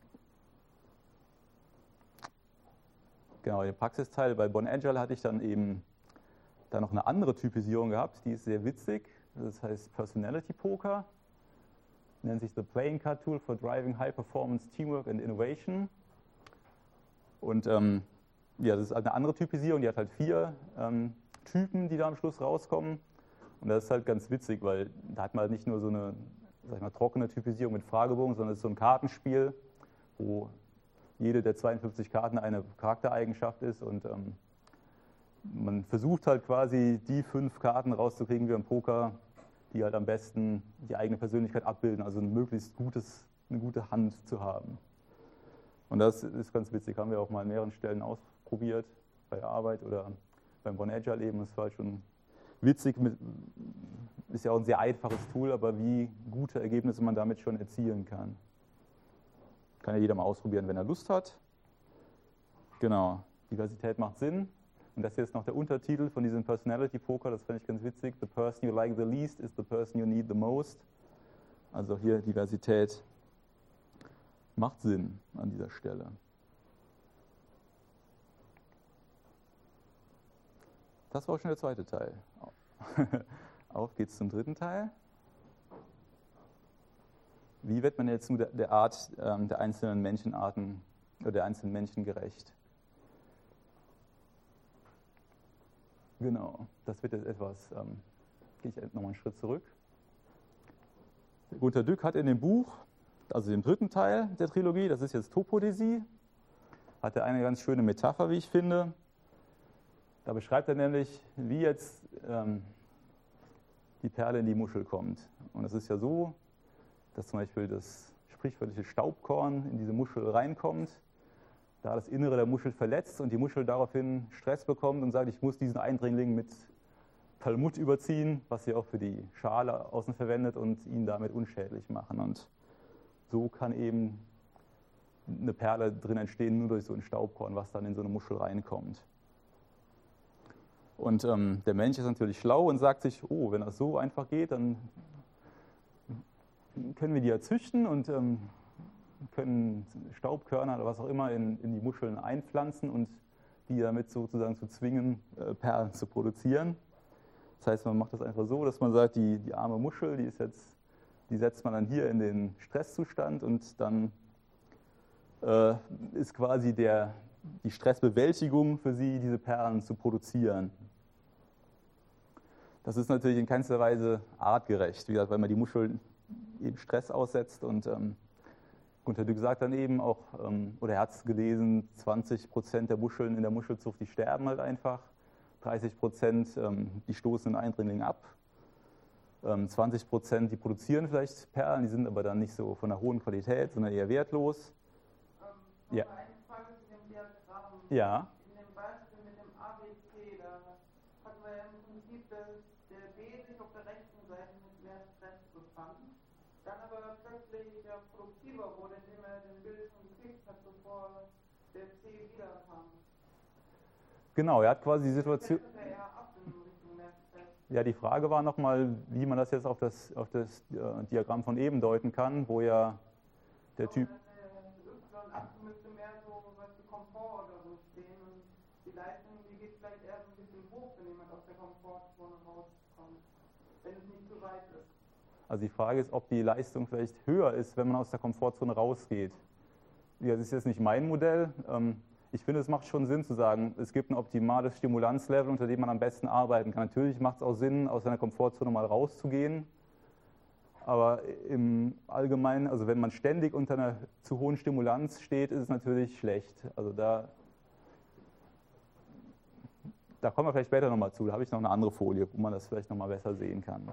Genau, den Praxisteil bei Born Agile hatte ich dann eben da noch eine andere Typisierung gehabt, die ist sehr witzig. Das heißt Personality Poker, nennt sich The Playing Card Tool for Driving High Performance, Teamwork and Innovation. Und das ist halt eine andere Typisierung, die hat halt 4 Typen, die da am Schluss rauskommen. Und das ist halt ganz witzig, weil da hat man halt nicht nur so eine, sag ich mal, trockene Typisierung mit Fragebogen, sondern es ist so ein Kartenspiel, wo jede der 52 Karten eine Charaktereigenschaft ist und man versucht halt quasi die 5 Karten rauszukriegen wie beim Poker, die halt am besten die eigene Persönlichkeit abbilden, also eine möglichst eine gute Hand zu haben. Und das ist ganz witzig, haben wir auch mal an mehreren Stellen ausprobiert, bei der Arbeit oder beim Born Agile eben. Es war halt schon witzig, ist ja auch ein sehr einfaches Tool, aber wie gute Ergebnisse man damit schon erzielen kann. Kann ja jeder mal ausprobieren, wenn er Lust hat. Genau, Diversität macht Sinn. Und das hier ist noch der Untertitel von diesem Personality Poker, das fand ich ganz witzig. The person you like the least is the person you need the most. Also hier Diversität macht Sinn an dieser Stelle. Das war auch schon der zweite Teil. Auf geht's zum dritten Teil. Wie wird man jetzt der Art der einzelnen Menschenarten oder der einzelnen Menschen gerecht? Genau, das wird jetzt etwas, gehe ich nochmal einen Schritt zurück. Gunter Dück hat in dem Buch, also dem dritten Teil der Trilogie, das ist jetzt Topodesie, hat er eine ganz schöne Metapher, wie ich finde. Da beschreibt er nämlich, wie jetzt die Perle in die Muschel kommt. Und es ist ja so, dass zum Beispiel das sprichwörtliche Staubkorn in diese Muschel reinkommt, da das Innere der Muschel verletzt und die Muschel daraufhin Stress bekommt und sagt, ich muss diesen Eindringling mit Perlmutt überziehen, was sie auch für die Schale außen verwendet und ihn damit unschädlich machen. Und so kann eben eine Perle drin entstehen, nur durch so ein Staubkorn, was dann in so eine Muschel reinkommt. Und der Mensch ist natürlich schlau und sagt sich, oh, wenn das so einfach geht, dann können wir die ja züchten und können Staubkörner oder was auch immer in die Muscheln einpflanzen und die damit sozusagen zu zwingen, Perlen zu produzieren. Das heißt, man macht das einfach so, dass man sagt, die arme Muschel, die setzt man dann hier in den Stresszustand und dann ist quasi die Stressbewältigung für sie, diese Perlen zu produzieren. Das ist natürlich in keinster Weise artgerecht, wie gesagt, weil man die Muschel eben Stress aussetzt und Gunter Dück sagt dann eben auch, oder er hat es gelesen, 20% der Muscheln in der Muschelzucht, die sterben halt einfach, 30% die stoßen den Eindringling ab, 20% die produzieren vielleicht Perlen, die sind aber dann nicht so von einer hohen Qualität, sondern eher wertlos. Ja. Eine Frage zu dem Diagramm. Ja. In dem Beispiel mit dem ABC, da hatten wir ja im Prinzip, dass der B sich auf der rechten Seite mit mehr Stress befand, dann aber plötzlich ja produktiver wurde, indem er den Bild schon gekriegt hat, bevor der C wiederkam. Genau, er hat quasi die Situation. Ja, die Frage war nochmal, wie man das jetzt auf das Diagramm von eben deuten kann, wo ja der Typ. Y-Achse müsste mehr so was wie Komfort oder so stehen und die Leistung, die geht vielleicht eher so ein bisschen hoch, wenn jemand aus der Komfortzone rauskommt, wenn es nicht zu weit ist. Also die Frage ist, ob die Leistung vielleicht höher ist, wenn man aus der Komfortzone rausgeht. Ja, das ist jetzt nicht mein Modell. Ich finde, es macht schon Sinn zu sagen, es gibt ein optimales Stimulanzlevel, unter dem man am besten arbeiten kann. Natürlich macht es auch Sinn, aus seiner Komfortzone mal rauszugehen. Aber im Allgemeinen, also wenn man ständig unter einer zu hohen Stimulanz steht, ist es natürlich schlecht. Also da kommen wir vielleicht später nochmal zu. Da habe ich noch eine andere Folie, wo man das vielleicht nochmal besser sehen kann.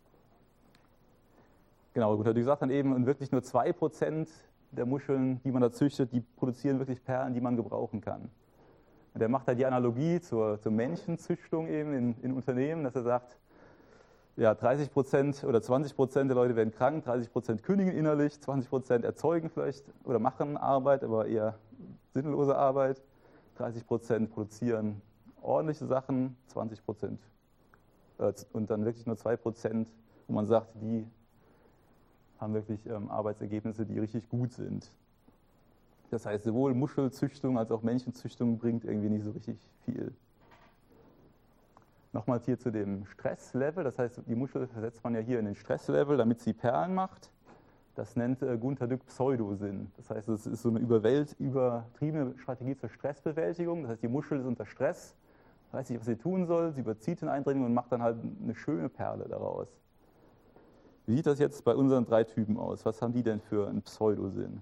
Genau, gut, wie gesagt, dann eben wirklich nur 2% der Muscheln, die man da züchtet, die produzieren wirklich Perlen, die man gebrauchen kann. Und der macht da die Analogie zur Männchenzüchtung eben in Unternehmen, dass er sagt, ja, 30% oder 20% der Leute werden krank, 30% kündigen innerlich, 20% erzeugen vielleicht oder machen Arbeit, aber eher sinnlose Arbeit, 30% produzieren ordentliche Sachen, 20% und dann wirklich nur 2%, wo man sagt, die haben wirklich Arbeitsergebnisse, die richtig gut sind. Das heißt, sowohl Muschelzüchtung als auch Männchenzüchtung bringt irgendwie nicht so richtig viel. Nochmal hier zu dem Stresslevel, das heißt, die Muschel versetzt man ja hier in den Stresslevel, damit sie Perlen macht. Das nennt Gunter Dück Pseudosinn. Das heißt, es ist so eine übertriebene Strategie zur Stressbewältigung. Das heißt, die Muschel ist unter Stress, weiß nicht, was sie tun soll, sie überzieht den Eindringling und macht dann halt eine schöne Perle daraus. Wie sieht das jetzt bei unseren 3 Typen aus? Was haben die denn für einen Pseudosinn?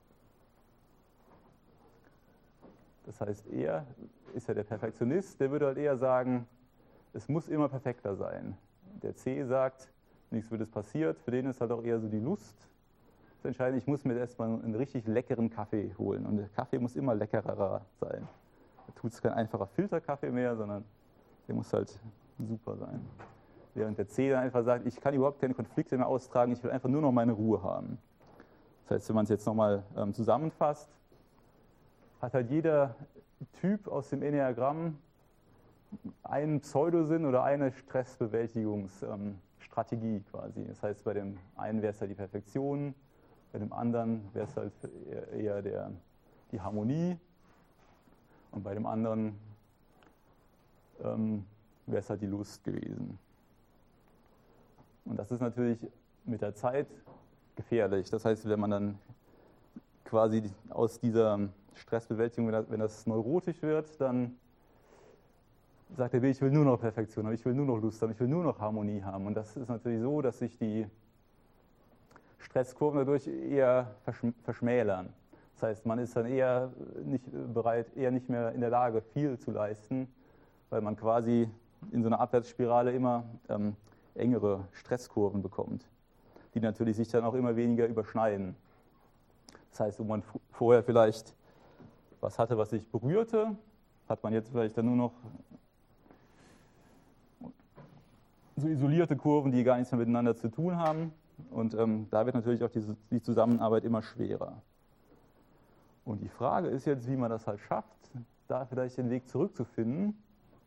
Das heißt, er ist ja der Perfektionist, der würde halt eher sagen, es muss immer perfekter sein. Der C sagt, nichts wird es passiert, für den ist halt auch eher so die Lust zu entscheiden, ich muss mir erstmal einen richtig leckeren Kaffee holen und der Kaffee muss immer leckerer sein. Da tut es kein einfacher Filterkaffee mehr, sondern der muss halt super sein. Während der C dann einfach sagt, ich kann überhaupt keine Konflikte mehr austragen, ich will einfach nur noch meine Ruhe haben. Das heißt, wenn man es jetzt nochmal zusammenfasst, hat halt jeder Typ aus dem Enneagramm einen Pseudosinn oder eine Stressbewältigungsstrategie quasi. Das heißt, bei dem einen wäre es halt die Perfektion, bei dem anderen wäre es halt eher die Harmonie und bei dem anderen wäre es halt die Lust gewesen. Und das ist natürlich mit der Zeit gefährlich. Das heißt, wenn man dann quasi aus dieser Stressbewältigung, wenn das neurotisch wird, dann sagt der Weg, ich will nur noch Perfektion haben, ich will nur noch Lust haben, ich will nur noch Harmonie haben. Und das ist natürlich so, dass sich die Stresskurven dadurch eher verschmälern. Das heißt, man ist dann eher nicht bereit, eher nicht mehr in der Lage, viel zu leisten, weil man quasi in so einer Abwärtsspirale immer engere Stresskurven bekommt, die natürlich sich dann auch immer weniger überschneiden. Das heißt, wo man vorher vielleicht was hatte, was sich berührte, hat man jetzt vielleicht dann nur noch so isolierte Kurven, die gar nichts mehr miteinander zu tun haben. Und da wird natürlich auch die Zusammenarbeit immer schwerer. Und die Frage ist jetzt, wie man das halt schafft, da vielleicht den Weg zurückzufinden.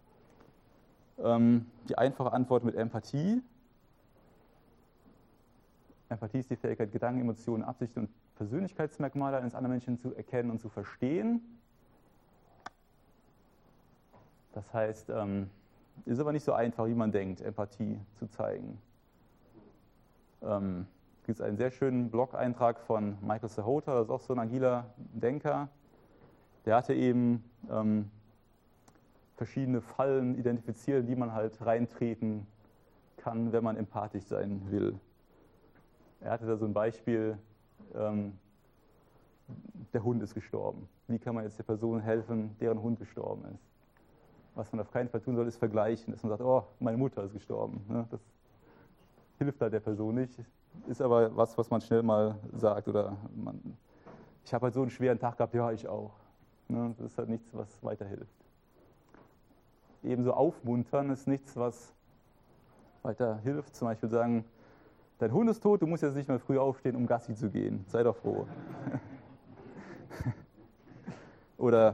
Die einfache Antwort mit Empathie. Empathie ist die Fähigkeit, Gedanken, Emotionen, Absichten und Persönlichkeitsmerkmale eines anderen Menschen zu erkennen und zu verstehen. Das heißt, ist aber nicht so einfach, wie man denkt, Empathie zu zeigen. Gibt es einen sehr schönen Blog-Eintrag von Michael Sahota, das ist auch so ein agiler Denker. Der hatte eben verschiedene Fallen identifiziert, in die man halt reintreten kann, wenn man empathisch sein will. Er hatte da so ein Beispiel, der Hund ist gestorben. Wie kann man jetzt der Person helfen, deren Hund gestorben ist? Was man auf keinen Fall tun soll, ist vergleichen, dass man sagt, oh, meine Mutter ist gestorben. Das hilft halt der Person nicht, ist aber was man schnell mal sagt. Oder ich habe halt so einen schweren Tag gehabt, ja, ich auch. Das ist halt nichts, was weiterhilft. Ebenso aufmuntern ist nichts, was weiterhilft. Zum Beispiel sagen, dein Hund ist tot, du musst jetzt nicht mehr früh aufstehen, um Gassi zu gehen. Sei doch froh. Oder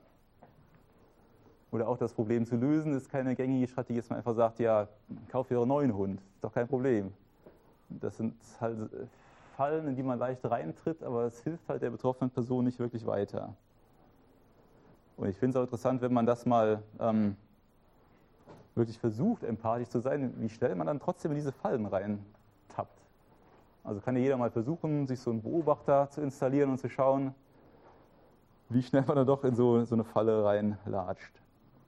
auch das Problem zu lösen, ist keine gängige Strategie, dass man einfach sagt, ja, kauf dir einen neuen Hund, ist doch kein Problem. Das sind halt Fallen, in die man leicht reintritt, aber es hilft halt der betroffenen Person nicht wirklich weiter. Und ich finde es auch interessant, wenn man das mal wirklich versucht, empathisch zu sein, wie schnell man dann trotzdem in diese Fallen reintappt. Also kann ja jeder mal versuchen, sich so einen Beobachter zu installieren und zu schauen, wie schnell man dann doch in so eine Falle reinlatscht.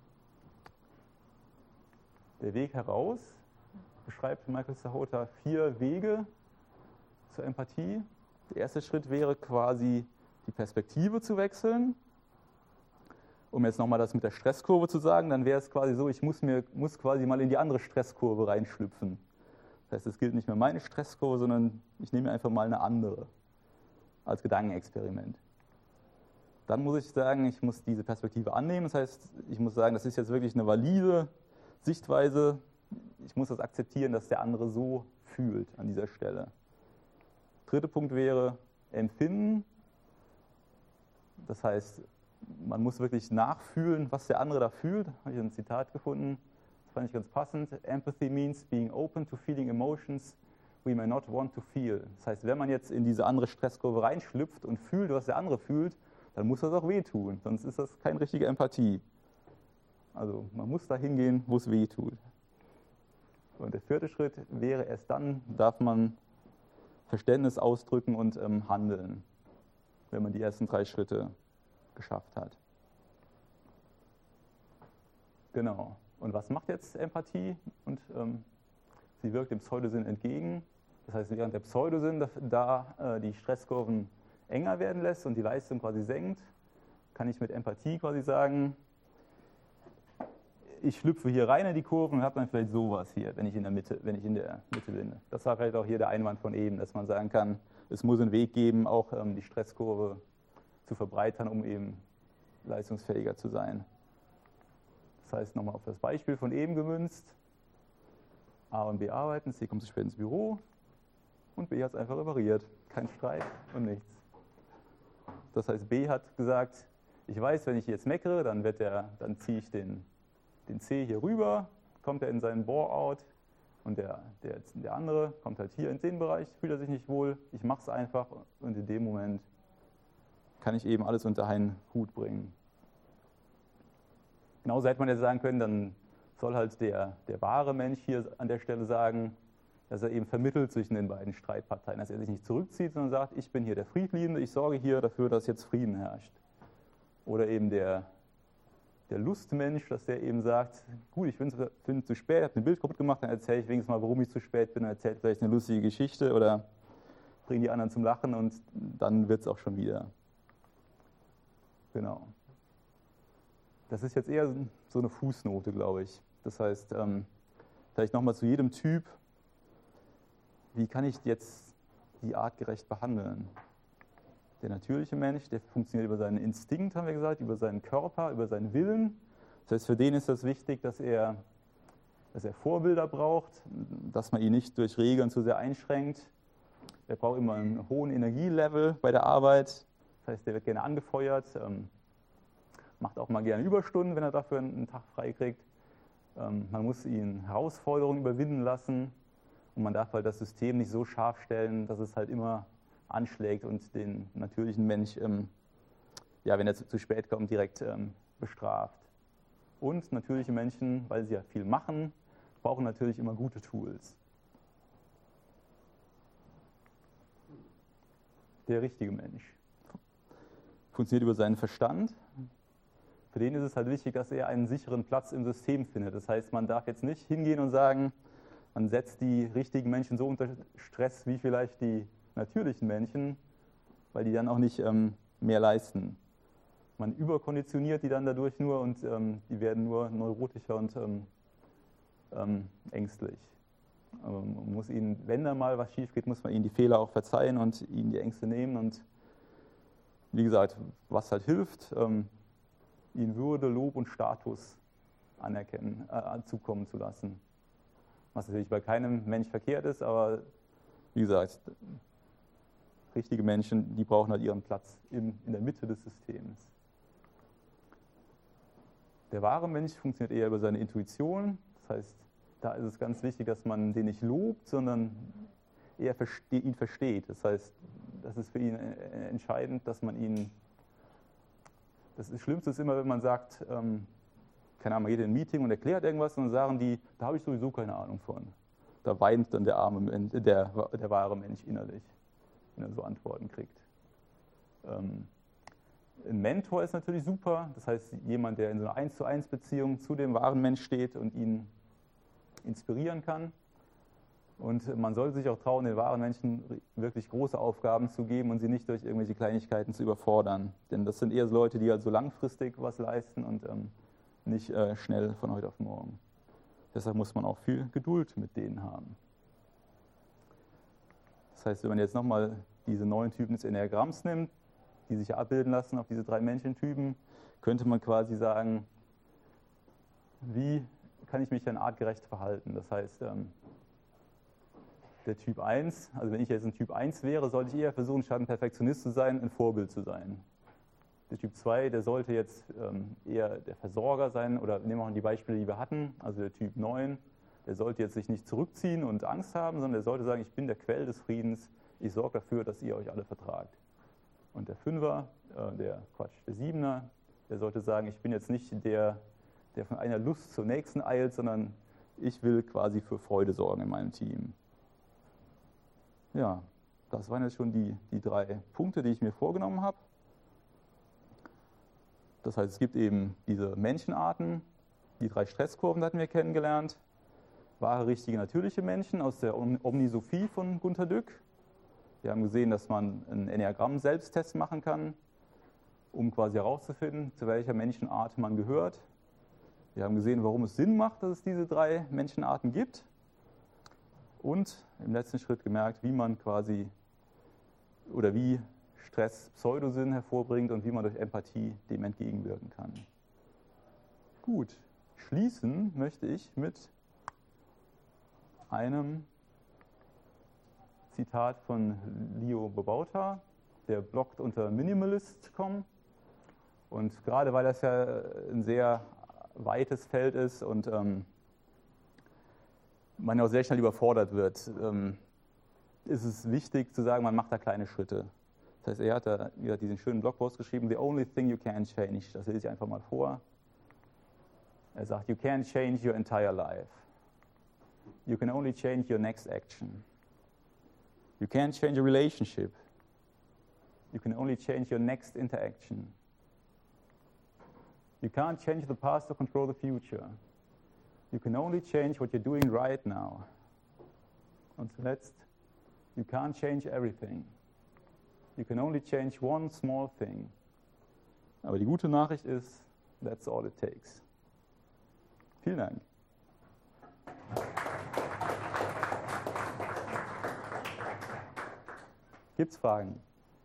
Der Weg heraus beschreibt Michael Sahota 4 Wege zur Empathie. Der erste Schritt wäre quasi, die Perspektive zu wechseln. Um jetzt nochmal das mit der Stresskurve zu sagen, dann wäre es quasi so, ich muss quasi mal in die andere Stresskurve reinschlüpfen. Das heißt, es gilt nicht mehr meine Stresskurve, sondern ich nehme einfach mal eine andere als Gedankenexperiment. Dann muss ich sagen, ich muss diese Perspektive annehmen. Das heißt, ich muss sagen, das ist jetzt wirklich eine valide Sichtweise. Ich muss das akzeptieren, dass der andere so fühlt an dieser Stelle. Dritter Punkt wäre Empfinden. Das heißt, man muss wirklich nachfühlen, was der andere da fühlt. Da habe ich ein Zitat gefunden, das fand ich ganz passend. Empathy means being open to feeling emotions we may not want to feel. Das heißt, wenn man jetzt in diese andere Stresskurve reinschlüpft und fühlt, was der andere fühlt, dann muss das auch wehtun, sonst ist das keine richtige Empathie. Also man muss da hingehen, wo es weh tut. Und der vierte Schritt wäre, erst dann darf man Verständnis ausdrücken und handeln, wenn man die ersten 3 Schritte geschafft hat. Genau. Und was macht jetzt Empathie? Und sie wirkt dem Pseudosinn entgegen. Das heißt, während der Pseudosinn da die Stresskurven enger werden lässt und die Leistung quasi senkt, kann ich mit Empathie quasi sagen, ich schlüpfe hier rein in die Kurven und habe dann vielleicht sowas hier, wenn ich in der Mitte bin. Das war vielleicht auch hier der Einwand von eben, dass man sagen kann, es muss einen Weg geben, auch die Stresskurve zu verbreitern, um eben leistungsfähiger zu sein. Das heißt, nochmal auf das Beispiel von eben gemünzt. A und B arbeiten, C kommt zu spät ins Büro und B hat es einfach repariert. Kein Streit und nichts. Das heißt, B hat gesagt, ich weiß, wenn ich jetzt meckere, dann ziehe ich den C hier rüber, kommt er in seinen Bore-out und der andere kommt halt hier in den Bereich, fühlt er sich nicht wohl, ich mache es einfach und in dem Moment kann ich eben alles unter einen Hut bringen. Genauso hätte man ja sagen können, dann soll halt der wahre Mensch hier an der Stelle sagen, dass er eben vermittelt zwischen den beiden Streitparteien, dass er sich nicht zurückzieht, sondern sagt, ich bin hier der Friedliebende, ich sorge hier dafür, dass jetzt Frieden herrscht. Oder eben der Lustmensch, dass der eben sagt, gut, ich bin zu spät, habe ein Bild kaputt gemacht, dann erzähle ich wenigstens mal, warum ich zu spät bin, dann erzähle ich vielleicht eine lustige Geschichte oder bringe die anderen zum Lachen und dann wird es auch schon wieder. Genau. Das ist jetzt eher so eine Fußnote, glaube ich. Das heißt, vielleicht nochmal zu jedem Typ, wie kann ich jetzt die artgerecht behandeln? Der natürliche Mensch, der funktioniert über seinen Instinkt, haben wir gesagt, über seinen Körper, über seinen Willen. Das heißt, für den ist das wichtig, dass er Vorbilder braucht, dass man ihn nicht durch Regeln zu sehr einschränkt. Er braucht immer einen hohen Energielevel bei der Arbeit. Das heißt, der wird gerne angefeuert, macht auch mal gerne Überstunden, wenn er dafür einen Tag frei kriegt. Man muss ihn Herausforderungen überwinden lassen und man darf halt das System nicht so scharf stellen, dass es halt immer anschlägt und den natürlichen Mensch, wenn er zu spät kommt, direkt bestraft. Und natürliche Menschen, weil sie ja viel machen, brauchen natürlich immer gute Tools. Der richtige Mensch funktioniert über seinen Verstand. Für den ist es halt wichtig, dass er einen sicheren Platz im System findet. Das heißt, man darf jetzt nicht hingehen und sagen, man setzt die richtigen Menschen so unter Stress wie vielleicht die natürlichen Menschen, weil die dann auch nicht mehr leisten. Man überkonditioniert die dann dadurch nur und die werden nur neurotischer und ängstlich. Man muss ihnen, wenn da mal was schief geht, muss man ihnen die Fehler auch verzeihen und ihnen die Ängste nehmen. Und wie gesagt, was halt hilft, ihnen Würde, Lob und Status zukommen zu lassen. Was natürlich bei keinem Mensch verkehrt ist, aber wie gesagt, richtige Menschen, die brauchen halt ihren Platz in der Mitte des Systems. Der wahre Mensch funktioniert eher über seine Intuition. Das heißt, da ist es ganz wichtig, dass man den nicht lobt, sondern eher ihn versteht. Das heißt, das ist für ihn entscheidend, dass man ihn... Das Schlimmste ist immer, wenn man sagt, keine Ahnung, man geht in ein Meeting und erklärt irgendwas und dann sagen die, da habe ich sowieso keine Ahnung von. Da weint dann der wahre Mensch innerlich, wenn er so Antworten kriegt. Ein Mentor ist natürlich super, das heißt jemand, der in so einer 1:1 Beziehung zu dem wahren Mensch steht und ihn inspirieren kann. Und man sollte sich auch trauen, den wahren Menschen wirklich große Aufgaben zu geben und sie nicht durch irgendwelche Kleinigkeiten zu überfordern. Denn das sind eher so Leute, die halt so langfristig was leisten und nicht schnell von heute auf morgen. Deshalb muss man auch viel Geduld mit denen haben. Das heißt, wenn man jetzt nochmal diese 9 Typen des Enneagramms nimmt, die sich abbilden lassen auf diese 3 Menschentypen, könnte man quasi sagen, wie kann ich mich dann artgerecht verhalten? Das heißt, der Typ 1, also wenn ich jetzt ein Typ 1 wäre, sollte ich eher versuchen, statt ein Perfektionist zu sein, ein Vorbild zu sein. Der Typ 2, der sollte jetzt eher der Versorger sein, oder nehmen wir mal die Beispiele, die wir hatten, also der Typ 9, der sollte jetzt sich nicht zurückziehen und Angst haben, sondern der sollte sagen, ich bin der Quell des Friedens, ich sorge dafür, dass ihr euch alle vertragt. Und der 5er, der 7er, der sollte sagen, ich bin jetzt nicht der von einer Lust zur nächsten eilt, sondern ich will quasi für Freude sorgen in meinem Team. Ja, das waren jetzt schon die 3 Punkte, die ich mir vorgenommen habe. Das heißt, es gibt eben diese Menschenarten, die 3 Stresskurven hatten wir kennengelernt, wahre, richtige, natürliche Menschen aus der Omnisophie von Gunter Dück. Wir haben gesehen, dass man einen Enneagramm-Selbsttest machen kann, um quasi herauszufinden, zu welcher Menschenart man gehört. Wir haben gesehen, warum es Sinn macht, dass es diese 3 Menschenarten gibt. Und im letzten Schritt gemerkt, wie man quasi oder wie Stress Pseudosinn hervorbringt und wie man durch Empathie dem entgegenwirken kann. Gut, schließen möchte ich mit einem Zitat von Leo Babauta, der bloggt unter minimalist.com. Und gerade weil das ja ein sehr weites Feld ist und man auch sehr schnell überfordert wird, ist es wichtig zu sagen, man macht da kleine Schritte. Das heißt, er hat da diesen schönen Blogpost geschrieben, "The only thing you can change." Das lese ich einfach mal vor. Er sagt, "You can't change your entire life. You can only change your next action. You can't change a relationship. You can only change your next interaction. You can't change the past or control the future. You can only change what you're doing right now." Und zuletzt, "You can't change everything. You can only change one small thing." Aber die gute Nachricht ist, that's all it takes. Vielen Dank. Gibt es Fragen?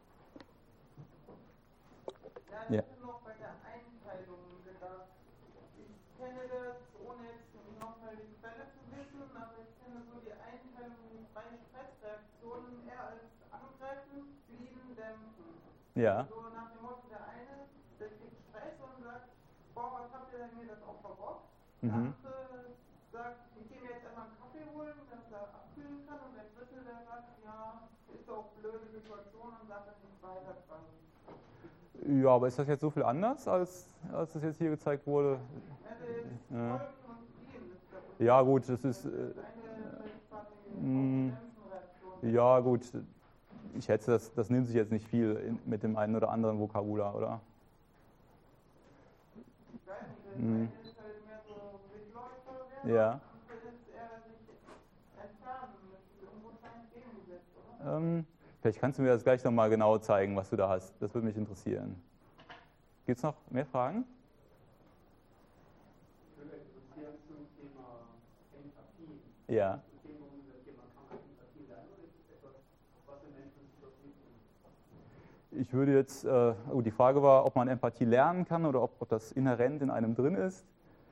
Ja, ich habe noch bei der Einteilung gedacht. Ich kenne das, ohne jetzt nochmal die Quelle zu wissen, aber ich kenne so die Einteilung in drei Stressreaktionen eher als angreifen, fliehen, dämpfen. Ja. So nach dem Motto, der eine, der kriegt Stress und sagt, boah, was habt ihr denn mir das auch verbockt? Der andere sagt, ich gehe mir jetzt einmal einen Kaffee holen, dass er abkühlen kann, und der dritte, der sagt, ja, ist doch eine blöde Situation und sagt, dass nicht weiter dran. Ja, aber ist das jetzt so viel anders, als das jetzt hier gezeigt wurde? Ja. Ja gut, das ist... ja gut, ich schätze, das nimmt sich jetzt nicht viel mit dem einen oder anderen Vokabular, oder? Ich weiß nicht, das eine ist halt mehr so Mitläufer werden, Ja. und das ist eher sich entfernen, irgendwo klein gegengesetzt, oder? Vielleicht kannst du mir das gleich nochmal genau zeigen, was du da hast. Das würde mich interessieren. Gibt es noch mehr Fragen? Ich würde interessieren zum Thema Empathie. Ja. Zum Thema unser Thema, kann man Empathie lernen oder ist das etwas, was den Menschen verpflichtet? Ich würde jetzt, die Frage war, ob man Empathie lernen kann oder ob das inhärent in einem drin ist.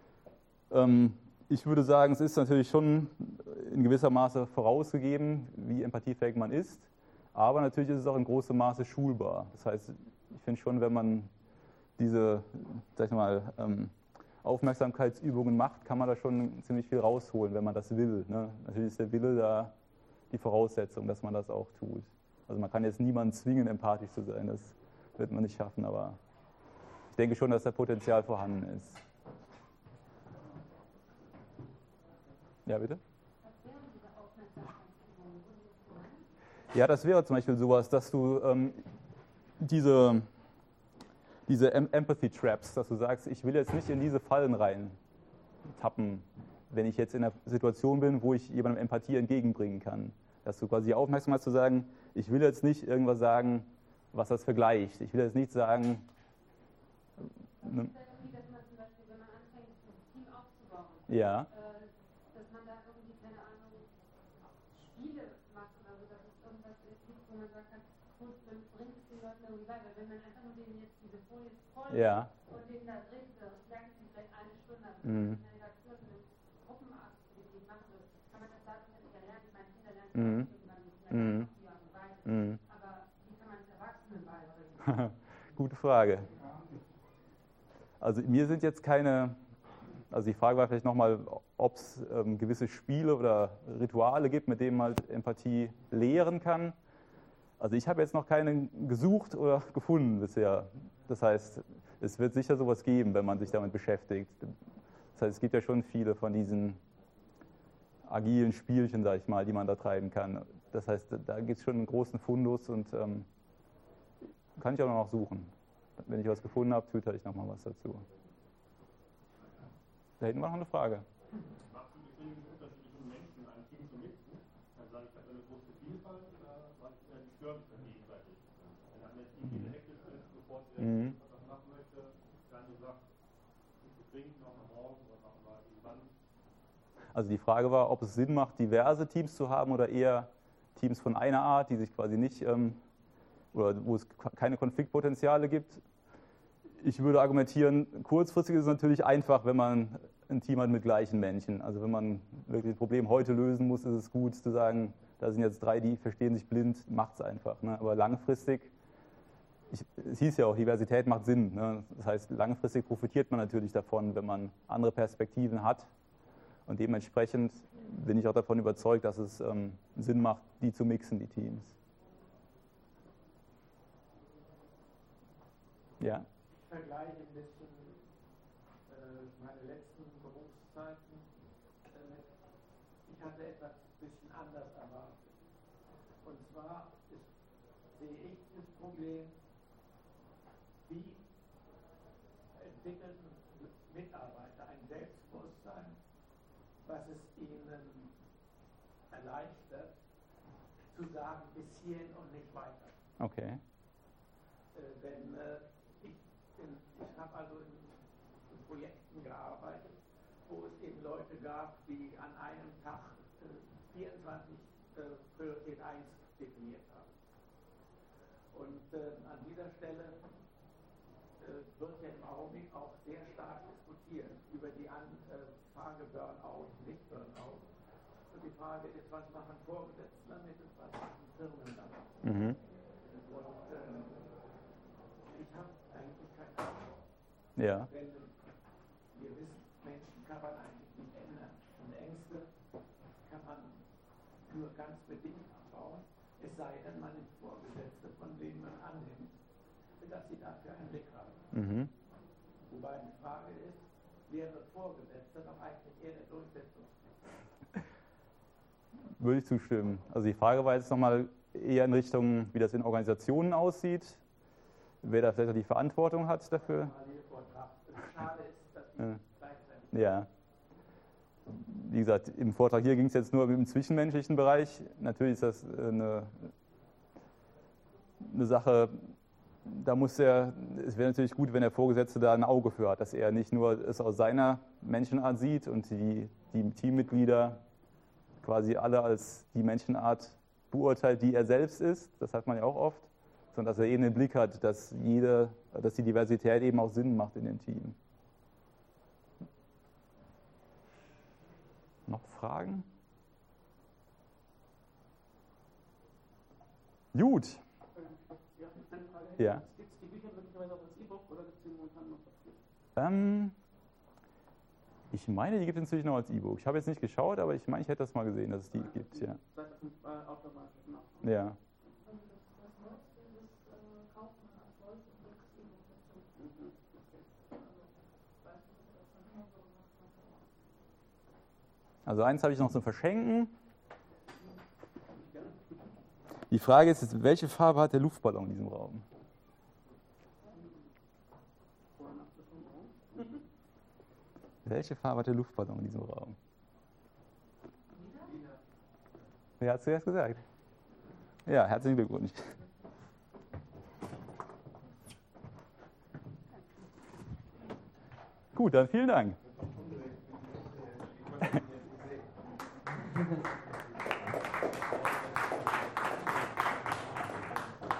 Ich würde sagen, es ist natürlich schon in gewisser Maße vorausgegeben, wie empathiefähig man ist. Aber natürlich ist es auch in großem Maße schulbar. Das heißt, ich finde schon, wenn man diese, sag ich mal, Aufmerksamkeitsübungen macht, kann man da schon ziemlich viel rausholen, wenn man das will. Ne? Natürlich ist der Wille da die Voraussetzung, dass man das auch tut. Also man kann jetzt niemanden zwingen, empathisch zu sein. Das wird man nicht schaffen, aber ich denke schon, dass da Potenzial vorhanden ist. Ja, bitte? Ja, das wäre zum Beispiel sowas, dass du diese Empathy Traps, dass du sagst, ich will jetzt nicht in diese Fallen rein tappen, wenn ich jetzt in einer Situation bin, wo ich jemandem Empathie entgegenbringen kann. Dass du quasi aufmerksam hast zu sagen, ich will jetzt nicht irgendwas sagen, was das vergleicht. Ich will jetzt nicht sagen... Das ist wie, dass man zum Beispiel, wenn man anfängt, ein Team aufzubauen, Ja. dass man da irgendwie, keine Ahnung, Spiele macht oder so, dass es irgendwas gibt, wo man sagt, gut, dann bringt es den Leuten irgendwie weiter. Wenn man einfach nur denen jetzt diese Folie voll Ja. und denen da drin, das lernt sie vielleicht eine Stunde, aber Mhm. in einer Redaktion eine Gruppenaktivität macht, kann man das dadurch nicht erlernen. Ich meine, Kinder lernen Mhm. irgendwann nicht Mhm. mehr auf die Art und Weise. Mhm. Aber wie kann man es Erwachsenen beibringen? Gute Frage. Also mir sind jetzt keine, also die Frage war vielleicht nochmal, ob es gewisse Spiele oder Rituale gibt, mit denen man halt Empathie lehren kann. Also ich habe jetzt noch keine gesucht oder gefunden bisher. Das heißt, es wird sicher sowas geben, wenn man sich damit beschäftigt. Das heißt, es gibt ja schon viele von diesen agilen Spielchen, sag ich mal, die man da treiben kann. Das heißt, da gibt es schon einen großen Fundus und kann ich auch noch suchen. Wenn ich was gefunden habe, twitter ich nochmal was dazu. Da hinten war noch eine Frage. Machst du deswegen einen Unterschied zwischen Menschen in einem Team zu mixen? Dann sage ich, ich habe eine große Vielfalt oder was die stören sich dann gegenseitig? Wenn einer jetzt irgendwie hektisch ist, sofort was machen möchte, dann du sagst, ich trinken noch am Morgen oder machen wir irgendwann. Also die Frage war, ob es Sinn macht, diverse Teams zu haben oder eher Teams von einer Art, die sich quasi nicht, oder wo es keine Konfliktpotenziale gibt. Ich würde argumentieren, kurzfristig ist es natürlich einfach, wenn man ein Team hat mit gleichen Menschen. Also wenn man wirklich ein Problem heute lösen muss, ist es gut zu sagen, da sind jetzt 3, die verstehen sich blind, macht es einfach. Ne? Aber langfristig, es hieß ja auch, Diversität macht Sinn. Ne? Das heißt, langfristig profitiert man natürlich davon, wenn man andere Perspektiven hat. Und dementsprechend bin ich auch davon überzeugt, dass es Sinn macht, die zu mixen, die Teams. Ja. Ich vergleiche ein bisschen meine letzten Berufszeiten mit. Ich hatte etwas ein bisschen anders erwartet. Und zwar sehe ich das Problem, wie entwickeln Mitarbeiter ein Selbstbewusstsein, was es ihnen erleichtert, zu sagen, bis hierhin und nicht weiter. Okay. Denn ich habe also in Projekten gearbeitet, wo es eben Leute gab, die an einem Tag 24 Priorität 1 definiert haben. Und an dieser Stelle wird ja im Augenblick auch sehr stark diskutiert über die Frage Burnout, nicht Burnout. Und die Frage ist, was machen Vorgesetzte damit und was machen Firmen damit? Mhm. Und ich habe eigentlich keine Antwort. Ja. Denn wir wissen, Menschen kann man eigentlich nicht ändern. Und Ängste kann man nur ganz bedingt abbauen, es sei denn, man ist Vorgesetzte, von denen man annimmt, dass sie dafür einen Blick haben. Mhm. Wobei die Frage ist, wäre Vorgesetzter doch eigentlich eher der Durchsetzungskraft? Würde ich zustimmen. Also die Frage war jetzt nochmal eher in Richtung, wie das in Organisationen aussieht, wer da vielleicht auch die Verantwortung hat dafür. Schade ist, dass die gleichzeitig. Ja. Wie gesagt, im Vortrag hier ging es jetzt nur im zwischenmenschlichen Bereich. Natürlich ist das eine Sache, da muss es wäre natürlich gut, wenn der Vorgesetzte da ein Auge für hat, dass er nicht nur es aus seiner Menschenart sieht und die Teammitglieder quasi alle als die Menschenart beurteilt, die er selbst ist. Das hat man ja auch oft. Sondern dass er eben den Blick hat, dass die Diversität eben auch Sinn macht in dem Team. Noch Fragen? Gut. Ja. Gibt es die Bücher möglicherweise auch als E-Book oder gibt es die momentan noch Papier? Ich meine, die gibt es inzwischen noch als E-Book. Ich habe jetzt nicht geschaut, aber ich meine, ich hätte das mal gesehen, dass es die gibt. Ja. Automatisch nach. Ja. Also eins habe ich noch zum Verschenken. Die Frage ist jetzt, welche Farbe hat der Luftballon in diesem Raum? Welche Farbe hat der Luftballon in diesem Raum? Wer hat zuerst gesagt? Ja, herzlichen Glückwunsch. Gut, dann vielen Dank.